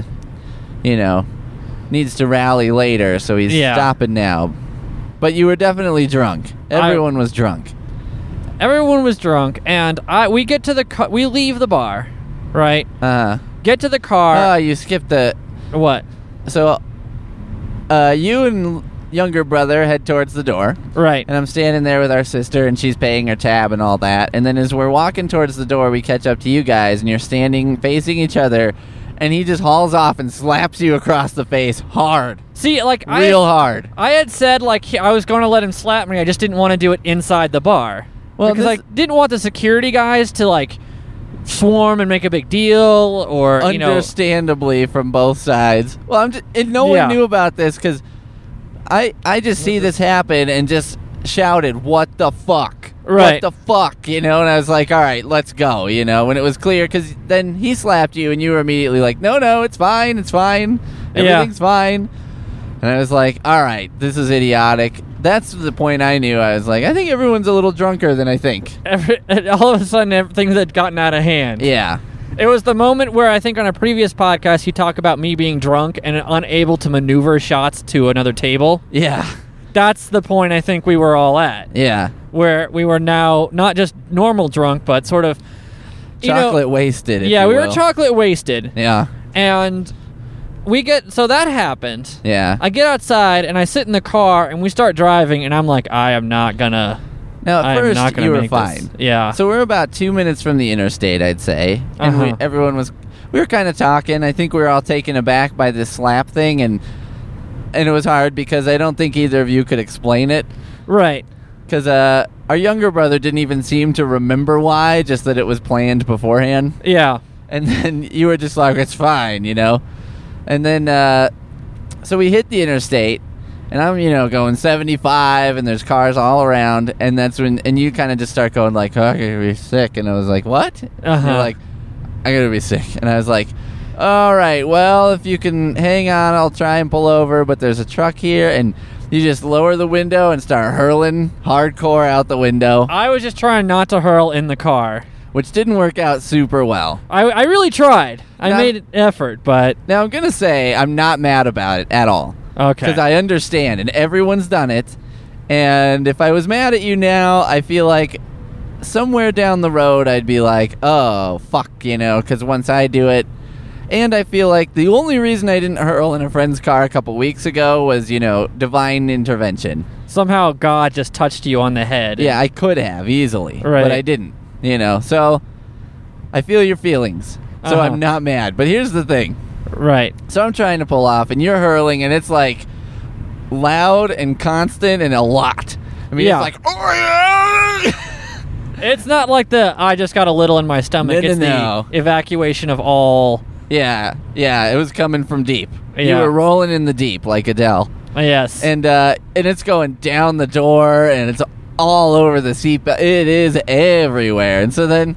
needs to rally later, so he's stopping now. But you were definitely drunk. Everyone was drunk. Everyone was drunk, and we get to we leave the bar, right? Get to the car. Oh, you skipped the... What? So, you and younger brother head towards the door. Right. And I'm standing there with our sister, and she's paying her tab and all that. And then as we're walking towards the door, we catch up to you guys, and you're standing facing each other, and he just hauls off and slaps you across the face hard. See, like... Real hard. I had said, like, I was going to let him slap me. I just didn't want to do it inside the bar. Well, because I didn't want the security guys to, like, swarm and make a big deal, or, Understandably, from both sides. Well, no one knew about this, because... I just see this happen and just shouted, "What the fuck? Right. What the fuck?" And I was like, all right, let's go, when it was clear, because then he slapped you and you were immediately like, no, it's fine, everything's fine. And I was like, all right, this is idiotic. That's the point I knew. I was like, I think everyone's a little drunker than I think. All of a sudden, things had gotten out of hand. Yeah. It was the moment where I think on a previous podcast you talk about me being drunk and unable to maneuver shots to another table. Yeah. That's the point I think we were all at. Yeah. Where we were now not just normal drunk, but sort of... chocolate wasted, we were chocolate wasted. Yeah. And so that happened. Yeah. I get outside and I sit in the car and we start driving and I'm like, I am not gonna... Now, at first, you were fine. This. Yeah. So we're about 2 minutes from the interstate, I'd say. And we were kind of talking. I think we were all taken aback by this slap thing, and it was hard because I don't think either of you could explain it. Right. Because our younger brother didn't even seem to remember why, just that it was planned beforehand. Yeah. And then you were just like, it's fine, And then, so we hit the interstate. And I'm, going 75, and there's cars all around, and that's when, and you kind of just start going like, oh, I'm going to be sick. And I was like, what? And you're like, I'm going to be sick. And I was like, all right, well, if you can hang on, I'll try and pull over, but there's a truck here, and you just lower the window and start hurling hardcore out the window. I was just trying not to hurl in the car. Which didn't work out super well. I really tried. I made an effort, but... Now, I'm going to say I'm not mad about it at all. Okay. Because I understand, and everyone's done it. And if I was mad at you now, I feel like somewhere down the road I'd be like, oh, fuck, because once I do it. And I feel like the only reason I didn't hurl in a friend's car a couple weeks ago was, divine intervention. Somehow God just touched you on the head. Yeah, I could have, easily. Right. But I didn't, So I feel your feelings. So I'm not mad. But here's the thing. Right. So I'm trying to pull off, and you're hurling, and it's like loud and constant and a lot. I mean, it's like, oh, yeah! It's not like I just got a little in my stomach. It's the evacuation of all. Yeah, it was coming from deep. Yeah. You were rolling in the deep like Adele. Yes. And it's going down the door, and it's all over the seatbelt. It is everywhere. And so then,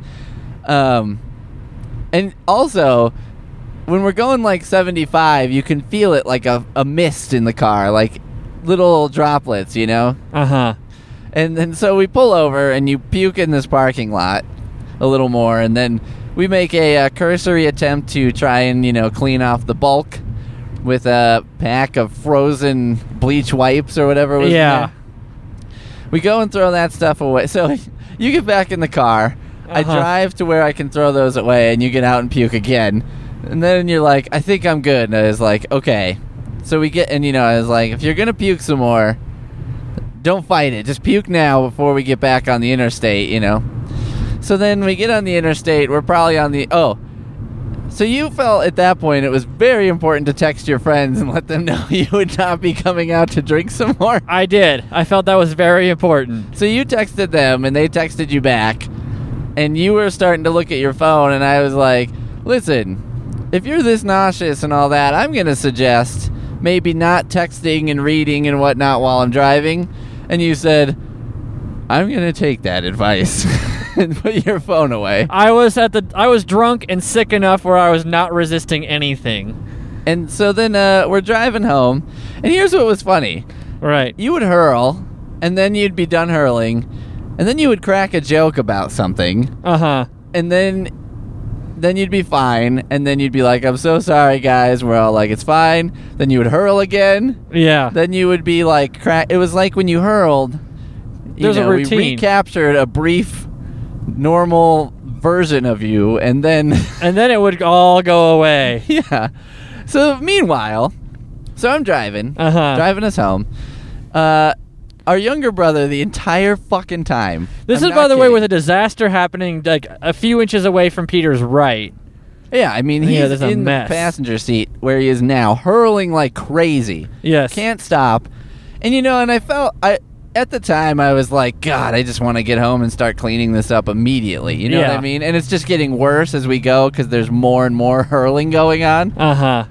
and also... when we're going like 75, you can feel it like a mist in the car, like little droplets, Uh-huh. And then so we pull over and you puke in this parking lot a little more, and then we make a cursory attempt to try and, clean off the bulk with a pack of frozen bleach wipes or whatever was in there. We go and throw that stuff away. So you get back in the car. I drive to where I can throw those away, and you get out and puke again. And then you're like, I think I'm good. And I was like, okay. So we get, and I was like, if you're going to puke some more, don't fight it. Just puke now before we get back on the interstate, So then we get on the interstate. We're probably on the, so you felt at that point it was very important to text your friends and let them know you would not be coming out to drink some more. I did. I felt that was very important. So you texted them, and they texted you back. And you were starting to look at your phone, and I was like, listen... if you're this nauseous and all that, I'm going to suggest maybe not texting and reading and whatnot while I'm driving. And you said, I'm going to take that advice and put your phone away. I was drunk and sick enough where I was not resisting anything. And so then we're driving home. And here's what was funny. Right. You would hurl, and then you'd be done hurling. and then you would crack a joke about something, Uh-huh. and then you'd be fine, and then you'd be like, I'm so sorry, guys. We're all like, it's fine. Then you would hurl again. Yeah. Then you would be like, it was like when you hurled, There's a routine. we recaptured a brief, normal version of you, and then... And then it would all go away. yeah. So, meanwhile, I'm driving us home. Our younger brother, the entire fucking time. This is, by the way, with a disaster happening like a few inches away from Peter's right. Yeah, I mean, he's there's a in mess. the passenger seat where he is now, hurling like crazy. Yes. Can't stop. And, and at the time, I was like, God, I just want to get home and start cleaning this up immediately. You know what I mean? And it's just getting worse as we go because there's more and more hurling going on. Uh-huh.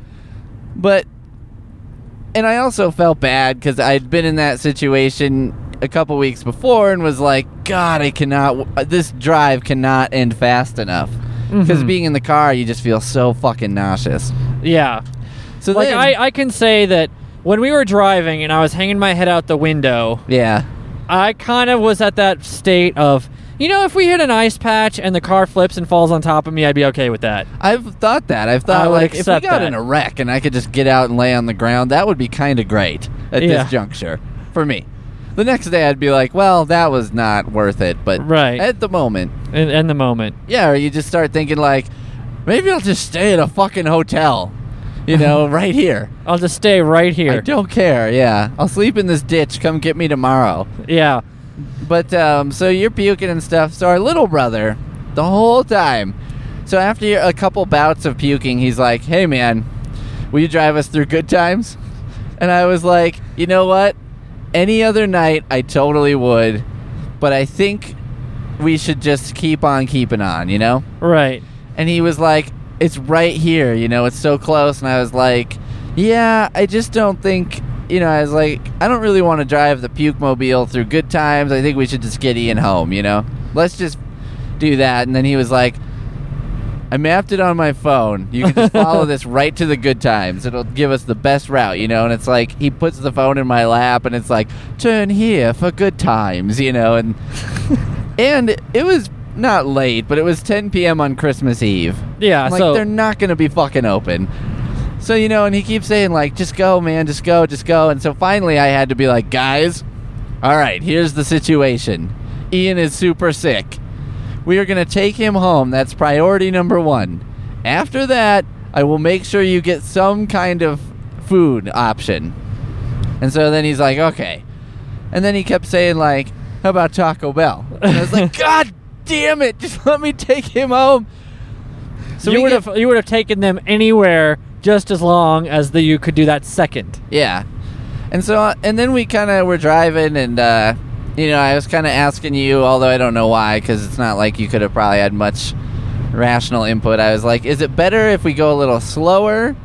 And I also felt bad because I'd been in that situation a couple weeks before and was like, God, this drive cannot end fast enough. Because being in the car, you just feel so fucking nauseous. Yeah. So like, then, I can say that when we were driving and I was hanging my head out the window, yeah, I kind of was at that state of, if we hit an ice patch and the car flips and falls on top of me, I'd be okay with that. I've thought that. I've thought, like, if we got in a wreck and I could just get out and lay on the ground, that would be kind of great at this juncture for me. The next day, I'd be like, well, that was not worth it. But at the moment. In the moment. Yeah, or you just start thinking, like, maybe I'll just stay at a fucking hotel, right here. I'll just stay right here. I don't care, yeah. I'll sleep in this ditch. Come get me tomorrow. Yeah. But, so you're puking and stuff. So our little brother, the whole time, so after a couple bouts of puking, he's like, hey, man, will you drive us through good times? And I was like, you know what? Any other night, I totally would. But I think we should just keep on keeping on, Right. And he was like, it's right here, it's so close. And I was like, yeah, I just don't think... I was like, I don't really want to drive the puke mobile through good times. I think we should just get Ian home, Let's just do that. And then he was like, I mapped it on my phone. You can just follow this right to the good times. It'll give us the best route, And it's like, he puts the phone in my lap, and it's like, turn here for good times, And and it was not late, but it was 10 p.m. on Christmas Eve. Yeah, I'm like, they're not going to be fucking open. So, and he keeps saying, like, just go, man, just go. And so finally I had to be like, guys, all right, here's the situation. Ian is super sick. We are going to take him home. That's priority number one. After that, I will make sure you get some kind of food option. And so then he's like, okay. And then he kept saying, like, how about Taco Bell? And I was like, God damn it, just let me take him home. So you would have taken them anywhere just as long as you could do that second. Yeah. And so, and then we kind of were driving, and, I was kind of asking you, although I don't know why, because it's not like you could have probably had much rational input. I was like, is it better if we go a little slower,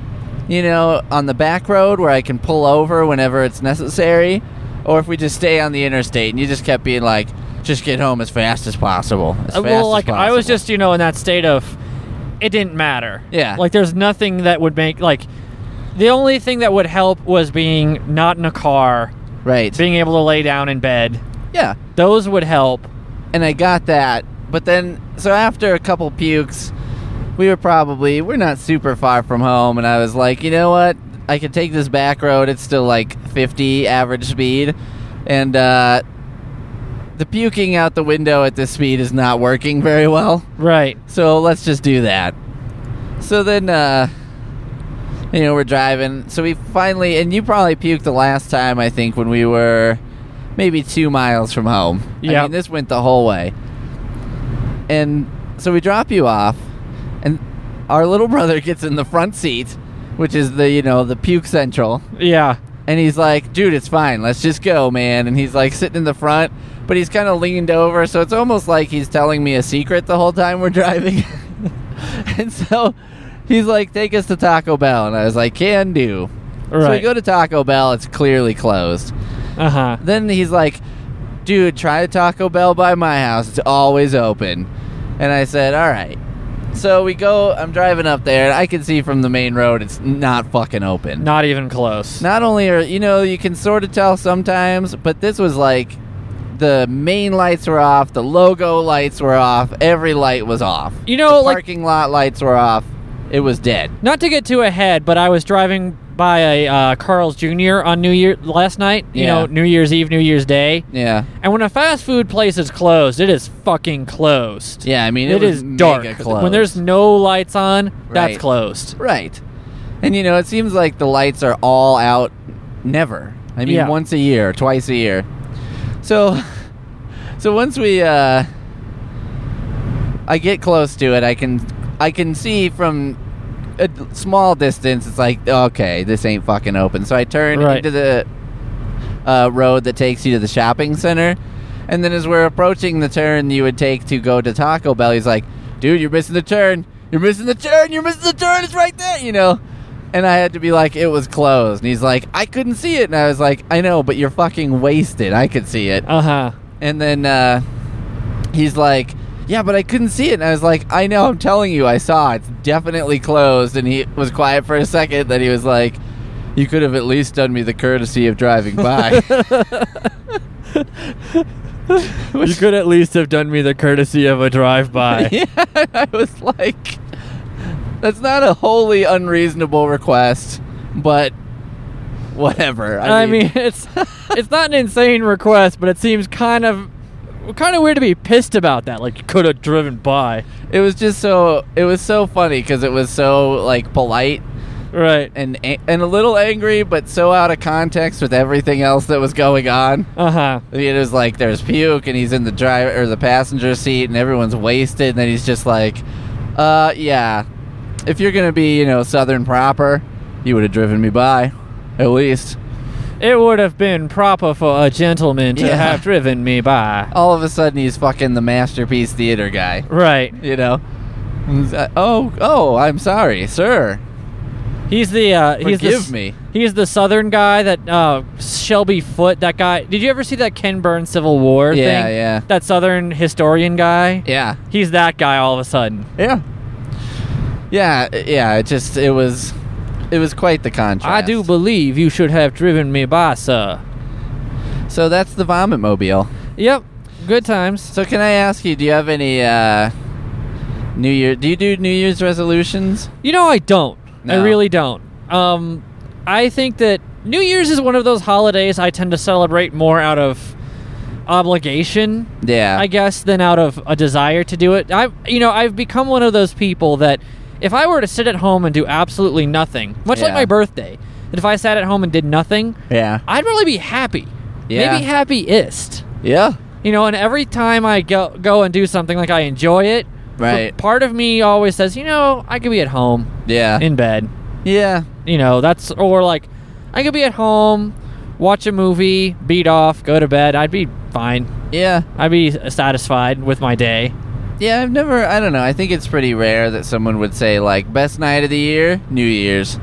on the back road where I can pull over whenever it's necessary, or if we just stay on the interstate? And you just kept being like, just get home as fast as possible. I was just, in that state of... It didn't matter. Yeah. Like, there's nothing that would make... Like, the only thing that would help was being not in a car. Right. Being able to lay down in bed. Yeah. Those would help. And I got that. But then... So after a couple pukes, we're not super far from home. And I was like, you know what? I could take this back road. It's still, like, 50 average speed. And, the puking out the window at this speed is not working very well. Right. So let's just do that. So then, we're driving. So we finally, and you probably puked the last time, I think, when we were maybe 2 miles from home. Yeah. I mean, this went the whole way. And so we drop you off, and our little brother gets in the front seat, which is the puke central. Yeah. And he's like, dude, it's fine. Let's just go, man. And he's like sitting in the front, but he's kind of leaned over. So it's almost like he's telling me a secret the whole time we're driving. And so he's like, take us to Taco Bell. And I was like, can do. Right. So we go to Taco Bell. It's clearly closed. Uh-huh. Then he's like, dude, try Taco Bell by my house. It's always open. And I said, all right. So we go, I'm driving up there, and I can see from the main road it's not fucking open. Not even close. Not only are, you can sort of tell sometimes, but this was like the main lights were off, the logo lights were off, every light was off. You know, the like- parking lot lights were off. It was dead. Not to get too ahead, but I was driving by a Carl's Jr. on New Year last night. You Yeah. know, New Year's Eve, New Year's Day. Yeah. And when a fast food place is closed, it is fucking closed. Yeah, I mean, It was is dark. mega closed. When there's no lights on, that's Right. closed. Right. And, you know, it seems like the lights are all out never. I mean, Yeah. once a year, twice a year. So once we, I get close to it, I can see from a small distance, it's like, okay, this ain't fucking open. So I turn Right. into the road that takes you to the shopping center. And then as we're approaching the turn you would take to go to Taco Bell, he's like, dude, you're missing the turn. You're missing the turn. You're missing the turn. It's right there, you know. And I had to be like, it was closed. And he's like, I couldn't see it. And I was like, I know, but you're fucking wasted. I could see it. Uh-huh. And then he's like, yeah, but I couldn't see it. And I was like, I know, I'm telling you, I saw it. It's definitely closed. And he was quiet for a second. Then he was like, you could have at least done me the courtesy of driving by. You could at least have done me the courtesy of a drive-by. Yeah, I was like, that's not a wholly unreasonable request, but whatever. I mean, it's not an insane request, but it seems kind of weird to be pissed about that. Like, you could have driven by. it was just it was so funny because it was so, like, polite Right. and a little angry, but so out of context with everything else that was going on. Uh-huh. It was like there's puke and he's in the passenger seat and everyone's wasted, and then he's just like, yeah, if you're gonna be, you know, Southern proper, you would have driven me by, at least. It would have been proper for a gentleman to Yeah. have driven me by. All of a sudden he's fucking the Masterpiece Theater guy, Right. you know. Oh, I'm sorry, sir. He's the Forgive me. He's the Southern guy that Shelby Foote. That guy. Did you ever see that Ken Burns Civil War thing? Yeah, yeah. That Southern historian guy. Yeah. He's that guy all of a sudden. Yeah. Yeah, it was quite the contrast. I do believe you should have driven me by, sir. So that's the Vomit Mobile. Yep. Good times. So can I ask you, do you have any do you do New Year's resolutions? You know, I don't. I No. really don't. I think that New Year's is one of those holidays I tend to celebrate more out of obligation, Yeah. I guess, than out of a desire to do it. I've become one of those people that if I were to sit at home and do absolutely nothing, much like Yeah. my birthday, that if I sat at home and did nothing, Yeah. I'd really be happy. Yeah. Maybe happiest. Yeah. You know, and every time I go and do something, like I enjoy it, Right. part of me always says, I could be at home Yeah. in bed. Yeah. Or like, I could be at home, watch a movie, beat off, go to bed. I'd be fine. Yeah. I'd be satisfied with my day. Yeah, I don't know. I think it's pretty rare that someone would say, like, best night of the year, New Year's.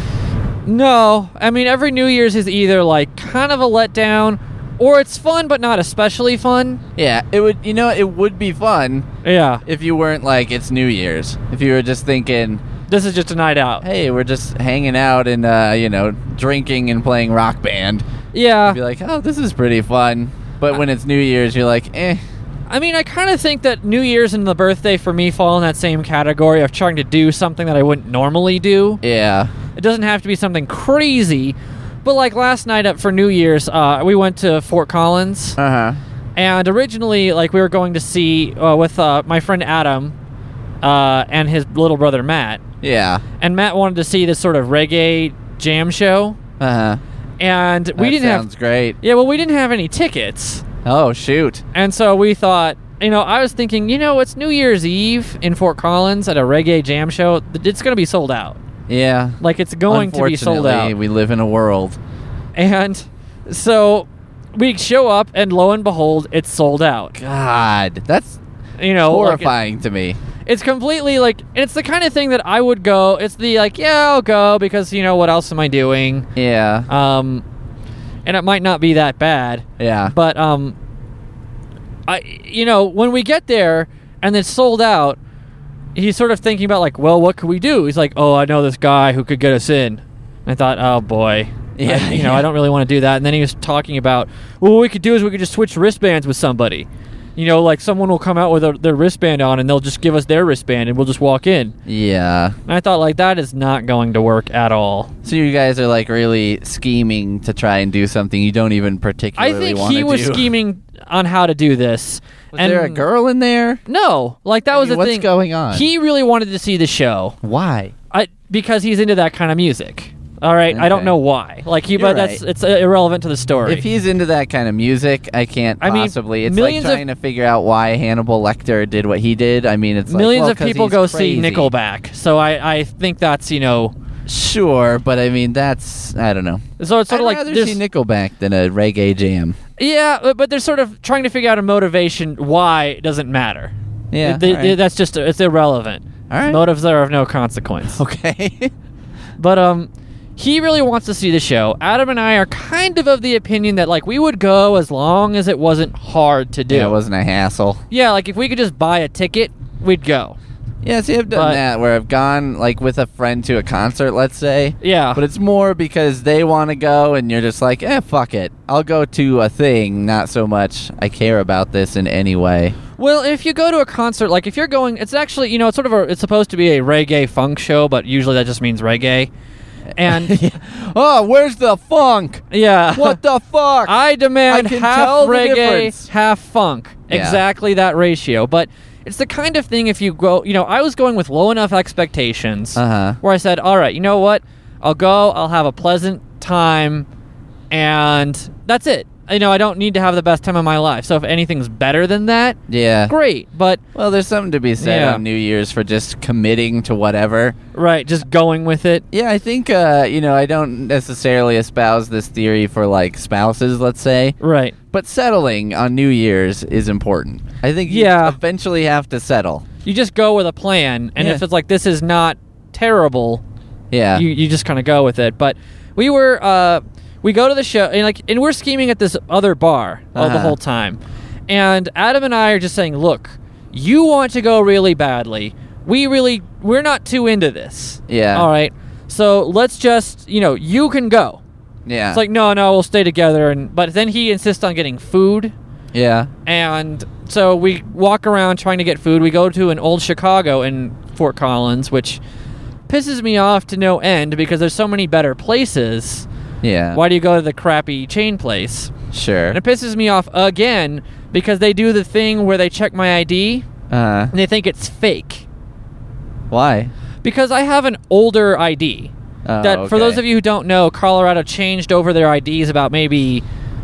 No, I mean, every New Year's is either like kind of a letdown, or it's fun but not especially fun. Yeah, it would be fun Yeah, if you weren't like, it's New Year's. If you were just thinking, this is just a night out. hey, we're just hanging out and, drinking and playing Rock Band. Yeah, You'd be like, oh, this is pretty fun. But when it's New Year's, you're like, eh. I mean, I kind of think that New Year's and the birthday for me fall in that same category of trying to do something that I wouldn't normally do. Yeah. It doesn't have to be something crazy, but like last night up for New Year's, we went to Fort Collins, Uh-huh. and originally, like, we were going to see with my friend Adam and his little brother Matt, Yeah. and Matt wanted to see this sort of reggae jam show, Uh-huh. and we didn't sounds great. we didn't have any tickets, Oh, shoot. and so we thought, I was thinking, it's New Year's Eve in Fort Collins at a reggae jam show. It's going to be sold out. Yeah. Like, it's going to be sold out. Unfortunately, we live in a world. And so we show up, and lo and behold, it's sold out. God, that's Horrifying. horrifying to me. It's completely like, and it's the kind of thing that I would go. It's the like, yeah, I'll go because what else am I doing? Yeah. And it might not be that bad, Yeah. but when we get there and it's sold out, he's sort of thinking about like, well, what could we do? He's like, oh, I know this guy who could get us in. And I thought, oh boy, Yeah, I don't really want to do that. And then he was talking about, well, what we could do is we could just switch wristbands with somebody. Like someone will come out with their wristband on and they'll just give us their wristband and we'll just walk in. Yeah. And I thought, like, that is not going to work at all. So you guys are, like, really scheming to try and do something you don't even I particularly want think to do. he was scheming on how to do this. Was there a girl in there? No. Like, that was the What's thing. going on? He really wanted to see the show. Why? Because he's into that kind of music. All right, I don't Okay. know why. Like You're but right. it's irrelevant to the story. If he's into that kind of music, I can't I mean, possibly. It's like millions of- trying to figure out why Hannibal Lecter did what he did. I mean, it's like, millions well, of 'cause people he's go crazy. see Nickelback, so I think that's Sure, but I mean, that's I don't know. so it's sort I'd of like rather there's see Nickelback than a reggae jam. yeah, but they're sort of trying to figure out a motivation why it doesn't matter. Yeah, They- all right. that's just it's irrelevant. All right. Motives are of no consequence. Okay. But he really wants to see the show. Adam and I are kind of the opinion that like we would go as long as it wasn't hard to do. Yeah, it wasn't a hassle. Yeah, like if we could just buy a ticket, we'd go. Yeah, see, I've done But- that where I've gone like with a friend to a concert, let's say. Yeah. But it's more because they want to go, and you're just like, fuck it. I'll go to a thing, not so much I care about this in any way. Well, if you go to a concert, like if you're going, it's actually, it's sort of it's supposed to be a reggae funk show, but usually that just means reggae. And Oh, where's the funk? yeah. What the fuck? I demand I can half tell the reggae, difference. half funk. Yeah. Exactly that ratio. But it's the kind of thing if you go, I was going with low enough expectations Uh-huh. where I said, all right, you know what? I'll go, I'll have a pleasant time, and that's it. I don't need to have the best time of my life. So if anything's better than that, Yeah. great. But, Well, there's something to be said Yeah. on New Year's for just committing to whatever. right, just going with it. Yeah, I think, I don't necessarily espouse this theory for, like, spouses, let's say. Right. But settling on New Year's is important. I think you Yeah. eventually have to settle. You just go with a plan, and Yeah. if it's like, this is not terrible, Yeah. you just kind of go with it. But we go to the show and we're scheming at this other bar the Uh-huh. whole time, and Adam and I are just saying, look, you want to go really badly, we're not too into this. Yeah. All right, so let's just you can go. Yeah. It's like no, we'll stay together. But then he insists on getting food, yeah. and so we walk around trying to get food. We go to an Old Chicago in Fort Collins, which pisses me off to no end because there's so many better places. Yeah. Why do you go to the crappy chain place? Sure. And it pisses me off again because they do the thing where they check my ID and they think it's fake. Why? Because I have an older ID. Oh, That for okay. those of you who don't know, Colorado changed over their IDs about maybe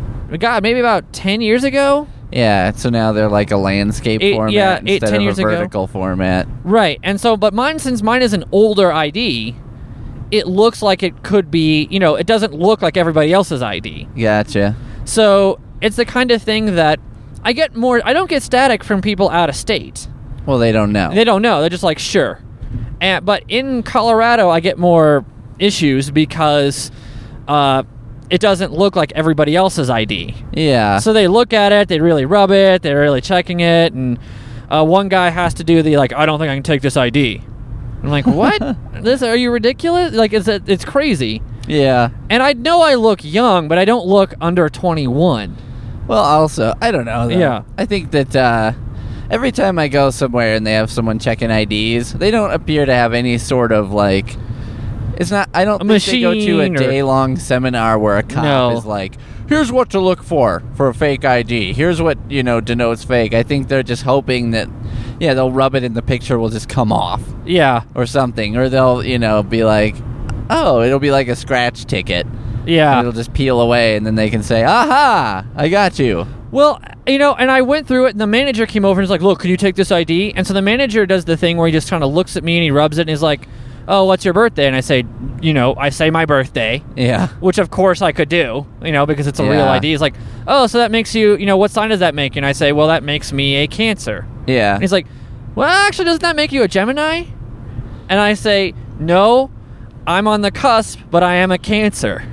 about 10 years ago. Yeah, so now they're like a landscape format yeah, instead 10 of years a ago. vertical format. Right. And so but since mine is an older ID, it looks like it could be, it doesn't look like everybody else's ID. Gotcha. So it's the kind of thing that I don't get static from people out of state. Well, they don't know. They don't know. They're just like, sure. But in Colorado, I get more issues because it doesn't look like everybody else's ID. Yeah. So they look at it, they really rub it, they're really checking it, and one guy has to do the, like, I don't think I can take this ID. I'm like, what? Are you ridiculous? Like, it's crazy. yeah. And I know I look young, but I don't look under 21. Well, also, I don't know. Though. Yeah. I think that every time I go somewhere and they have someone checking IDs, they don't appear to have any sort of, like... It's not... I don't think they go to a machine or- day-long seminar where a cop No. is like, here's what to look for a fake ID. Here's what, denotes fake. I think they're just hoping that, they'll rub it and the picture will just come off Yeah. or something. Or they'll, be like, oh, it'll be like a scratch ticket. Yeah. And it'll just peel away, and then they can say, aha, I got you. Well, and I went through it, and the manager came over and was like, look, can you take this ID? And so the manager does the thing where he just kind of looks at me and he rubs it and he's like, oh, what's your birthday? And I say, I say my birthday, Yeah. which of course I could do, because it's a real Yeah. ID. He's like, oh, so that makes you, what sign does that make? And I say, well, that makes me a Cancer. Yeah. And he's like, well, actually, doesn't that make you a Gemini? And I say, no, I'm on the cusp, but I am a Cancer.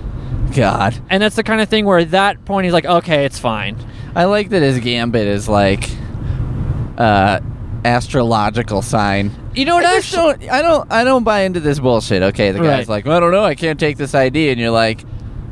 God. And that's the kind of thing where at that point he's like, okay, it's fine. I like that his gambit is like astrological sign. You know what? I just I don't buy into this bullshit. Okay, the guy's Right. like, well, I don't know, I can't take this ID, and you're like,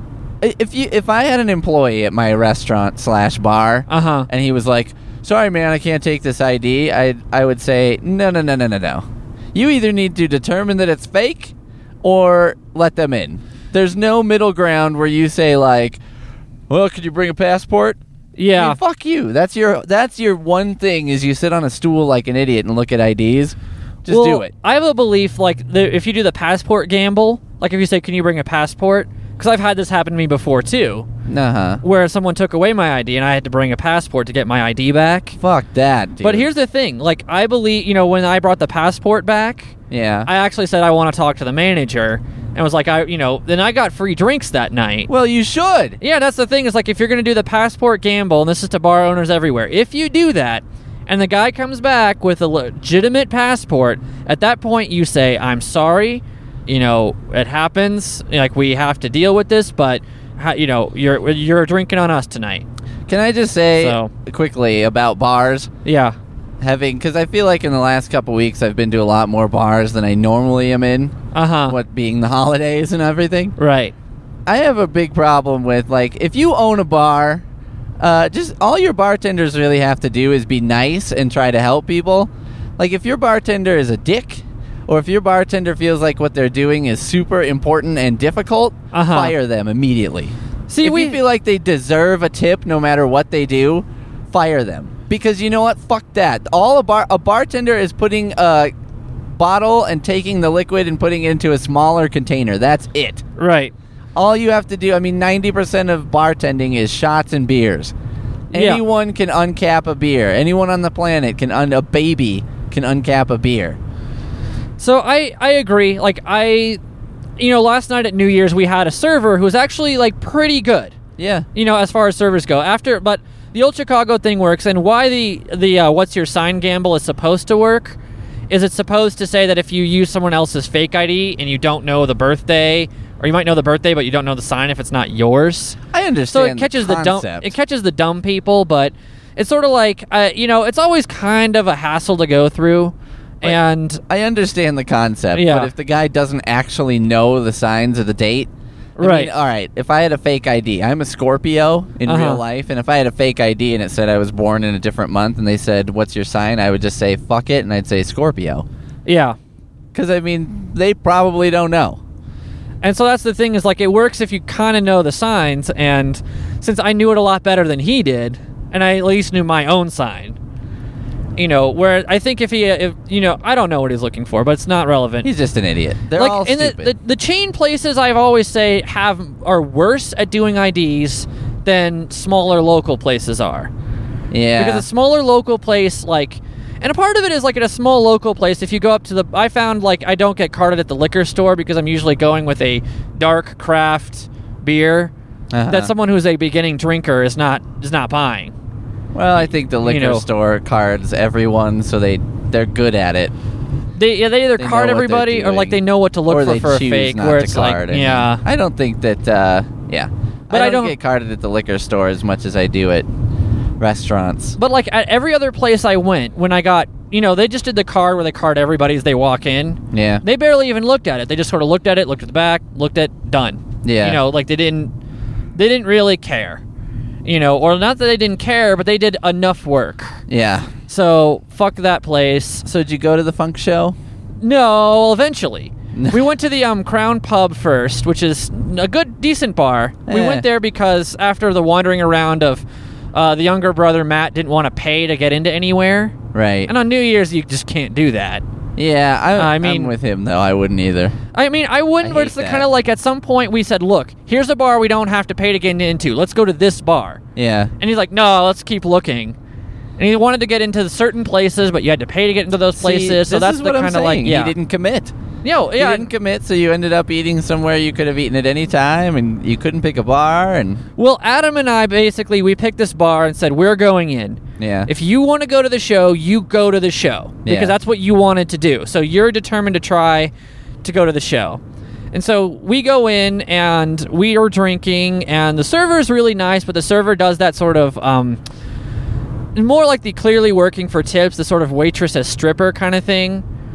if I had an employee at my restaurant / bar, and he was like, sorry man, I can't take this ID, I would say, no. You either need to determine that it's fake, or let them in. There's no middle ground where you say like, well, could you bring a passport? Yeah. I mean, fuck you. That's your one thing is you sit on a stool like an idiot and look at IDs. Just do it. I have a belief, like, if you do the passport gamble, like if you say, can you bring a passport? Because I've had this happen to me before, too. Where someone took away my ID and I had to bring a passport to get my ID back. Fuck that, dude. But here's the thing. Like, I believe, when I brought the passport back, yeah, I actually said I want to talk to the manager. And was like, then I got free drinks that night. Well, you should. Yeah, that's the thing. Is like, if you're going to do the passport gamble, and this is to bar owners everywhere, if you do that, and the guy comes back with a legitimate passport, at that point you say, I'm sorry, it happens, like, we have to deal with this, but, you're drinking on us tonight. Can I just say quickly about bars? Yeah. Because I feel like in the last couple weeks I've been to a lot more bars than I normally am in. What being the holidays and everything. Right. I have a big problem with, like, if you own a bar, just all your bartenders really have to do is be nice and try to help people. Like, if your bartender is a dick, or if your bartender feels like what they're doing is super important and difficult, fire them immediately. See, if you feel like they deserve a tip no matter what they do, fire them. Because you know what? Fuck that. A bartender is putting a bottle and taking the liquid and putting it into a smaller container. That's it. Right. All you have to do, 90% of bartending is shots and beers. Yeah. Anyone can uncap a beer. Anyone on the planet a baby can uncap a beer. So I agree. Like, last night at New Year's we had a server who was actually, like, pretty good. Yeah. As far as servers go. But the old Chicago thing works, and why the what's your sign gamble is supposed to work is it's supposed to say that if you use someone else's fake ID and you don't know the birthday, or you might know the birthday but you don't know the sign if it's not yours. I understand. So it catches the dumb people, but it's sort of like it's always kind of a hassle to go through. And I understand the concept, yeah. But if the guy doesn't actually know the signs of the date, right. All right, if I had a fake ID, I'm a Scorpio in real life, and if I had a fake ID and it said I was born in a different month and they said, what's your sign? I would just say, fuck it, and I'd say Scorpio. Yeah. Because, they probably don't know. And so that's the thing is, like, it works if you kind of know the signs, and since I knew it a lot better than he did, and I at least knew my own sign, where I think if I don't know what he's looking for, but it's not relevant. He's just an idiot. They're like, all stupid. The chain places I've always say are worse at doing IDs than smaller local places are. Yeah. Because a smaller local place, like, and a part of it is, like, at a small local place, if you go up to I found, like, I don't get carded at the liquor store because I'm usually going with a dark craft beer that someone who's a beginning drinker is not buying. Well, I think the liquor store cards everyone, so they're good at it. They either card everybody or, like, they know what to look for a fake. Not where to it's card. like, yeah. I don't think that. But I don't get carded at the liquor store as much as I do at restaurants. But, like, at every other place I went, when I got, they just did the card where they card everybody as they walk in. Yeah. They barely even looked at it. They just sort of looked at it, looked at the back, looked at, done. Yeah. Like, they didn't really care. Or not that they didn't care, but they did enough work. Yeah. So, fuck that place. So, did you go to the funk show? No, eventually. We went to the Crown Pub first, which is a good, decent bar. We went there because after the wandering around of the younger brother, Matt, didn't want to pay to get into anywhere. Right. And on New Year's, you just can't do that. Yeah, I'm with him, though. I wouldn't either. I wouldn't, but it's kind of like at some point we said, look, here's a bar we don't have to pay to get into. Let's go to this bar. Yeah. And he's like, no, let's keep looking. And he wanted to get into certain places, but you had to pay to get into those places. So that's the kind of like, yeah. He didn't commit. Yeah. He didn't commit, so you ended up eating somewhere you could have eaten at any time, and you couldn't pick a bar. And well, Adam and I we picked this bar and said, we're going in. Yeah. If you want to go to the show, you go to the show. Because that's what you wanted to do. So you're determined to try to go to the show. And so we go in, and we are drinking, and the server's really nice, but the server does that sort of, more like the clearly working for tips, the sort of waitress as stripper kind of thing,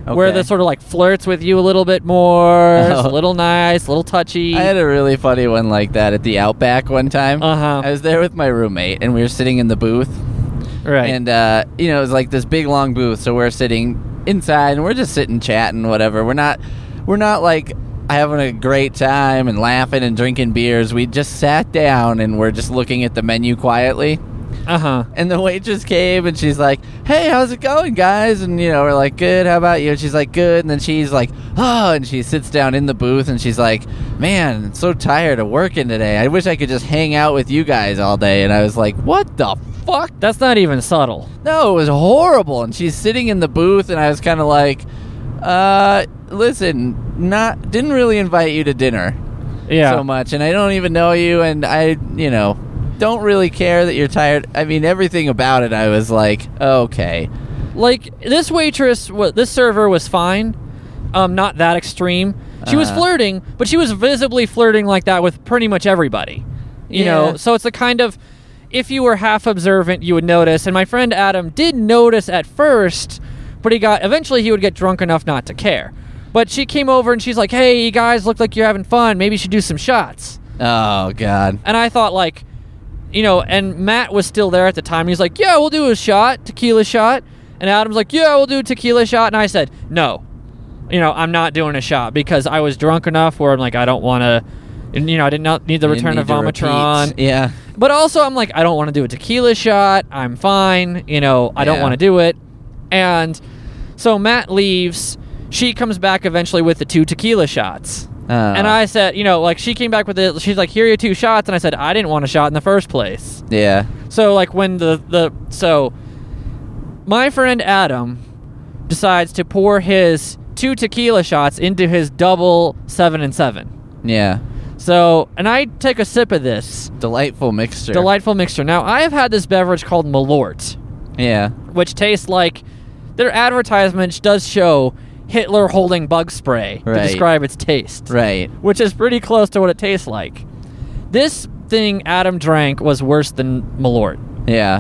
where Okay. the sort of like flirts with you a little bit more. It's Oh. a little nice, a little touchy. I had a really funny one like that at the Outback one time. Uh-huh. I was there with my roommate, and we were sitting in the booth. Right. And, it was like this big, long booth, so we're sitting inside, and we're just sitting chatting, whatever. We're not like having a great time and laughing and drinking beers. We just sat down, and we're just looking at the menu quietly. Uh-huh. And the waitress came, and she's like, "Hey, how's it going, guys?" And, we're like, "Good, how about you?" And she's like, "Good." And then she's like, "Oh," and she sits down in the booth, and she's like, "Man, I'm so tired of working today. I wish I could just hang out with you guys all day." And I was like, "What the fuck?" That's not even subtle. No, it was horrible. And she's sitting in the booth, and I was kind of like, listen, didn't really invite you to dinner Yeah. so much, and I don't even know you, and I, don't really care that you're tired. I mean, everything about it, I was like, okay. Like, this waitress, this server was fine. Not that extreme. She was flirting, but she was visibly flirting like that with pretty much everybody. You know, so it's a kind of, if you were half observant, you would notice. And my friend Adam did notice at first, but eventually he would get drunk enough not to care. But she came over and she's like, "Hey, you guys look like you're having fun. Maybe you should do some shots." Oh, God. And I thought, like, and Matt was still there at the time. He's like, "Yeah, we'll do a shot, tequila shot." And Adam's like, "Yeah, we'll do a tequila shot." And I said, "No, I'm not doing a shot," because I was drunk enough where I'm like, I don't want to, I did not need the You didn't return of need to Vomitron. repeat. Yeah. But also, I'm like, I don't want to do a tequila shot. I'm fine. I don't Yeah. want to do it. And so Matt leaves. She comes back eventually with the 2 tequila shots. And I said, she came back with it. She's like, "Here are your 2 shots." And I said, I didn't want a shot in the first place. Yeah. So, like, when so my friend Adam decides to pour his 2 tequila shots into his double 7 and 7. Yeah. So, and I take a sip of this Delightful mixture. delightful mixture. Now, I have had this beverage called Malort, Yeah. which tastes like, their advertisement does show Hitler holding bug spray to Right. describe its taste. Right. Which is pretty close to what it tastes like. This thing Adam drank was worse than Malort. Yeah.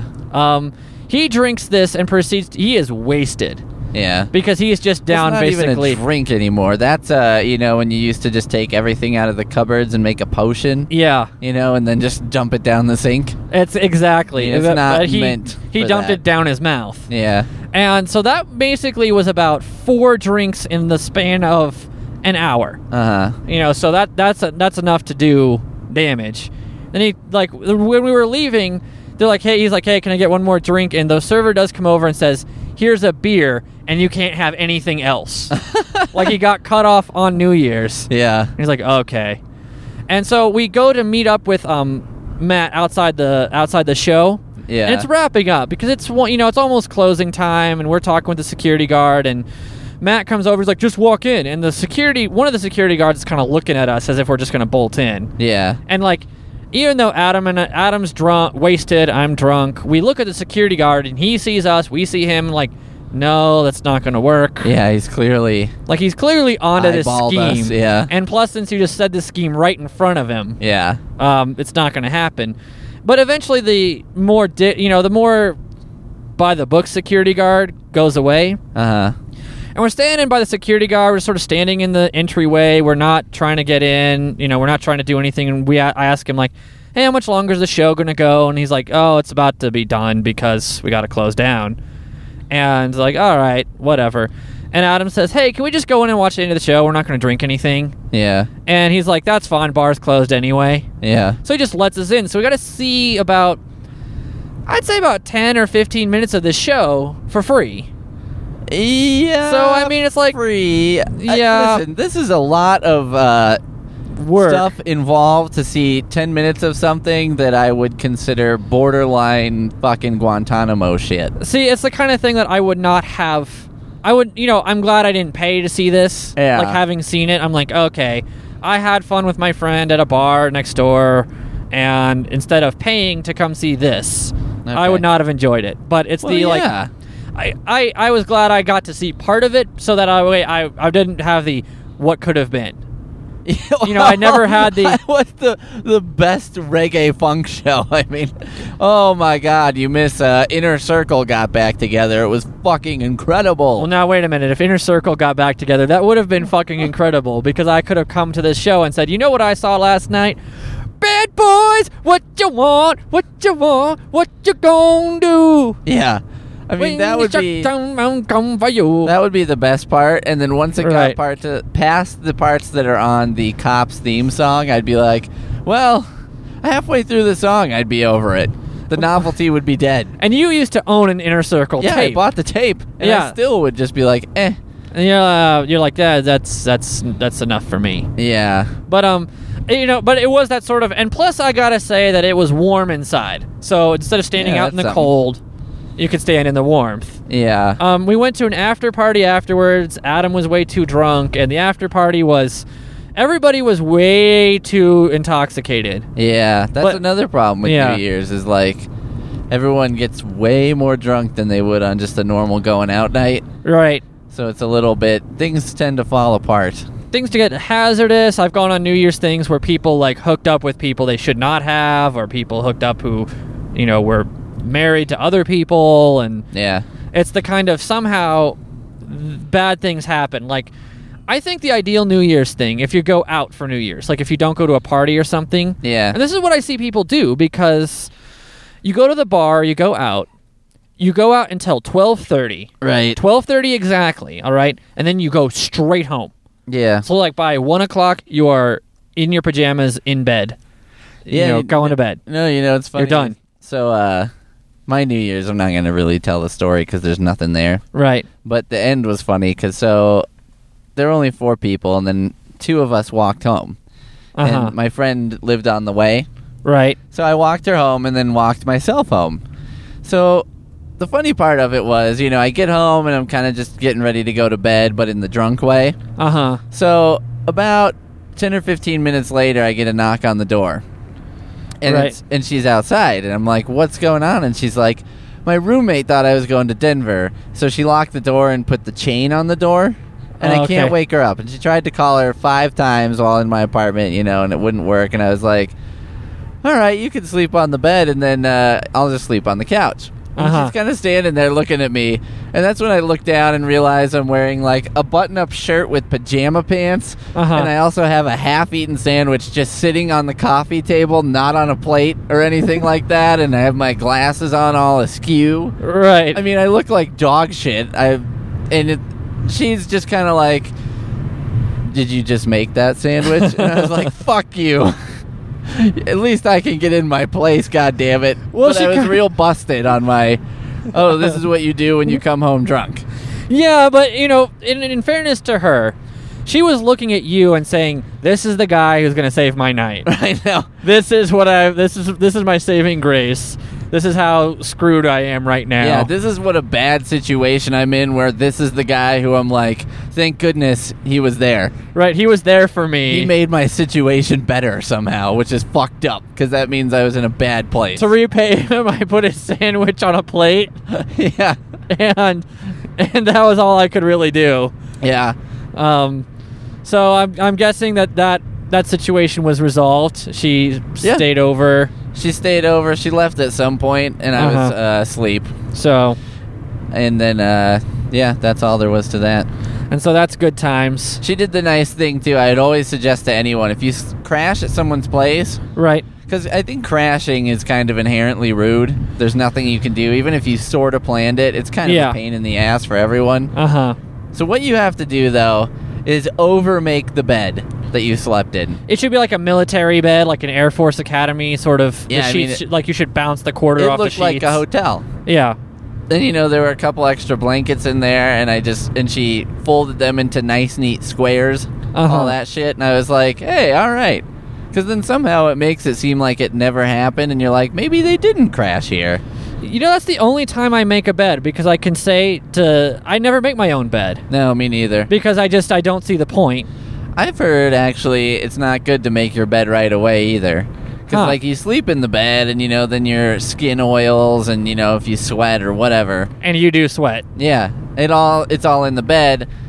He drinks this and he is wasted Yeah. because he is just down it's not basically. even a drink anymore. That's when you used to just take everything out of the cupboards and make a potion. Yeah, And then just dump it down the sink. it's exactly. It's not he, meant He for dumped that. it down his mouth. Yeah. And so that basically was about 4 drinks in the span of an hour. So that's enough to do damage. Then he, like, when we were leaving, he's like, "Hey, can I get one more drink?" And the server does come over and says, "Here's a beer, and you can't have anything else." Like he got cut off on New Year's. Yeah. He's like, "Okay." And so we go to meet up with Matt outside the show. Yeah. And it's wrapping up because it's it's almost closing time, and we're talking with the security guard, and Matt comes over. He's like, "Just walk in." And one of the security guards is kind of looking at us as if we're just going to bolt in. Yeah. And like, even though Adam's drunk, wasted, I'm drunk, we look at the security guard and he sees us, we see him, like, no, that's not going to work. Yeah, he's clearly onto this eyeballed scheme. us, yeah. And plus, since you just said this scheme right in front of him, Yeah. it's not going to happen. But eventually, the more by the book security guard goes away. And we're standing by the security guard. We're sort of standing in the entryway. We're not trying to get in. We're not trying to do anything. And I ask him, like, "Hey, how much longer is the show going to go?" And he's like, "Oh, it's about to be done because we got to close down." And like, all right, whatever. And Adam says, "Hey, can we just go in and watch the end of the show? We're not going to drink anything." Yeah. And he's like, "That's fine. Bar's closed anyway." Yeah. So he just lets us in. So we got to see I'd say about 10 or 15 minutes of this show for free. Yeah. So, I mean, it's like, free. Yeah. Listen, this is a lot of Work. stuff involved to see 10 minutes of something that I would consider borderline fucking Guantanamo shit. See, it's the kind of thing that I would not have. I'm glad I didn't pay to see this. Yeah. Like, having seen it, I'm like, okay, I had fun with my friend at a bar next door, and instead of paying to come see this, I Okay. would not have enjoyed it. But it's Well, yeah. I was glad I got to see part of it, so that I didn't have the what could have been. I never had the. What's the best reggae funk show? I mean, oh my God, you miss Inner Circle got back together. It was fucking incredible. Well, now wait a minute. If Inner Circle got back together, that would have been fucking incredible because I could have come to this show and said, you know what I saw last night? Bad boys, what you want? What you want? What you gonna do? Yeah. I mean, that would be come for you. that would be the best part. And then once it Right. got past the parts that are on the Cops theme song, I'd be like, well, halfway through the song, I'd be over it. The novelty would be dead. And you used to own an Inner Circle Yeah, tape. I bought the tape, and Yeah. I still would just be like, eh. And you're like, yeah, that's enough for me. Yeah. But but it was that sort of, and plus I gotta say that it was warm inside. So instead of standing Yeah, out in the that's cold, you could stand in the warmth. Yeah. We went to an after party afterwards. Adam was way too drunk, and the after party was, everybody was way too intoxicated. Yeah. That's But- another problem with Yeah. New Year's is like everyone gets way more drunk than they would on just a normal going out night. Right. So it's a little bit, things tend to fall apart. Things to get hazardous. I've gone on New Year's things where people like hooked up with people they should not have, or people hooked up who, were married to other people, and Yeah. it's the kind of somehow bad things happen. Like, I think the ideal New Year's thing, if you go out for New Year's, like if you don't go to a party or something, Yeah. and this is what I see people do, because you go to the bar, you go out until 12:30. Right. 12:30 exactly, all right? And then you go straight home. Yeah. So like by 1 o'clock, you are in your pajamas in bed. Yeah, Going to bed. No, it's funny. You're done. So, my New Year's, I'm not going to really tell the story because there's nothing there. Right. But the end was funny because there were only 4 people, and then 2 of us walked home. Uh-huh. And my friend lived on the way. Right. So I walked her home and then walked myself home. So the funny part of it was, I get home and I'm kind of just getting ready to go to bed, but in the drunk way. Uh-huh. So about 10 or 15 minutes later, I get a knock on the door. And, Right. and she's outside, and I'm like, what's going on? And she's like, my roommate thought I was going to Denver, so she locked the door and put the chain on the door, and I can't Okay. wake her up. And she tried to call her 5 times while in my apartment, and it wouldn't work. And I was like, all right, you can sleep on the bed, and then I'll just sleep on the couch. And Uh-huh. she's kind of standing there looking at me, and that's when I look down and realize I'm wearing like a button-up shirt with pajama pants, Uh-huh. and I also have a half-eaten sandwich just sitting on the coffee table, not on a plate or anything like that, and I have my glasses on all askew. Right. I mean, I look like dog shit. She's just kind of like, did you just make that sandwich? And I was like, fuck you. At least I can get in my place, God damn it. Well, But she I was ca- real busted on my, oh, this is what you do when you come home drunk. Yeah, but in fairness to her, she was looking at you and saying, "This is the guy who's going to save my night. I know. This is my saving grace. This is how screwed I am right now." Yeah, this is what a bad situation I'm in, where this is the guy who I'm like, thank goodness he was there. Right, he was there for me. He made my situation better somehow, which is fucked up, because that means I was in a bad place. to repay him, I put his sandwich on a plate, Yeah. and that was all I could really do. Yeah. So I'm guessing that situation was resolved. She Yeah. stayed over. She stayed over. She left at some point, and I was asleep. So, And then, that's all there was to that. and so that's good times. She did the nice thing, too. I'd always suggest to anyone, if you crash at someone's place, Right. because I think crashing is kind of inherently rude. There's nothing you can do. Even if you sort of planned it, it's kind of Yeah. a pain in the ass for everyone. Uh-huh. So what you have to do, though, is over-make the bed that you slept in. It should be like a military bed, like an Air Force Academy sort of. Yeah, the I mean, sheets, like you should bounce the quarter It off the looked sheets. like a hotel. Yeah. Then, there were a couple extra blankets in there, and she folded them into nice, neat squares, Uh-huh. all that shit, and I was like, hey, all right. Because then somehow it makes it seem like it never happened, and you're like, maybe they didn't crash here. That's the only time I make a bed, because I can say I never make my own bed, No, me neither. because I don't see the point. I've heard, actually, it's not good to make your bed right away, either. Because, Huh. you sleep in the bed, and, then your skin oils, and, if you sweat or whatever. And you do sweat. Yeah, it's all in the bed.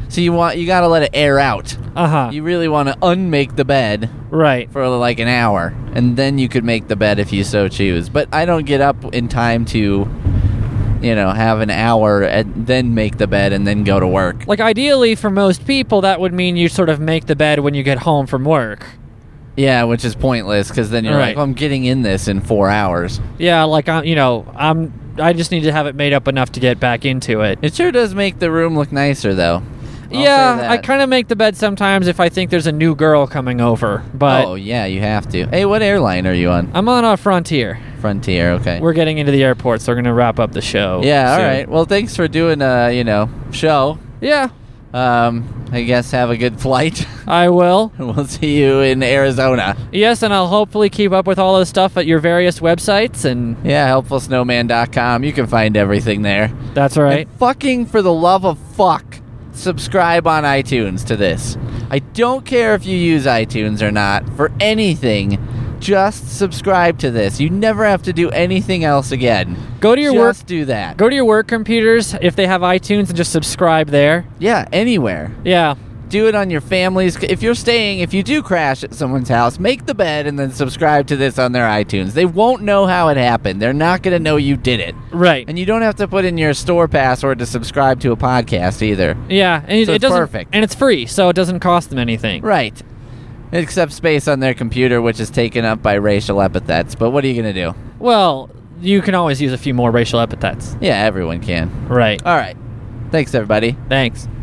So you got to let it air out. Uh-huh. You really want to unmake the bed Right. for like an hour, and then you could make the bed if you so choose. But I don't get up in time to, have an hour and then make the bed and then go to work. Like, ideally, for most people, that would mean you sort of make the bed when you get home from work. Yeah, which is pointless, because then you're Right. like, I'm getting in this in 4 hours. Yeah, like, I just need to have it made up enough to get back into it. It sure does make the room look nicer, though. I'll Yeah, say that. I kind of make the bed sometimes if I think there's a new girl coming over, but Oh, yeah, you have to. Hey, what airline are you on? I'm on a Frontier. Frontier, okay. We're getting into the airport, so we're going to wrap up the show. Yeah, all soon. right. Well, thanks for doing show. Yeah, I guess have a good flight. I will. We'll see you in Arizona. Yes, and I'll hopefully keep up with all the stuff at your various websites, and Yeah, helpfulsnowman.com. You can find everything there. that's right. And fucking for the love of fuck, subscribe on iTunes to this. I don't care if you use iTunes or not. For anything, just subscribe to this. You never have to do anything else again. Go to your Just do that. Go to your work computers if they have iTunes and just subscribe there. Yeah, anywhere. Yeah. Do it on your family's. If you do crash at someone's house, make the bed and then subscribe to this on their iTunes. They won't know how it happened. They're not going to know you did it. Right. And you don't have to put in your store password to subscribe to a podcast either. Yeah, and So it it's doesn't perfect. and it's free, so it doesn't cost them anything. Right. Except space on their computer, which is taken up by racial epithets. But what are you going to do? Well, you can always use a few more racial epithets. Yeah, everyone can. Right. All right. Thanks, everybody. Thanks.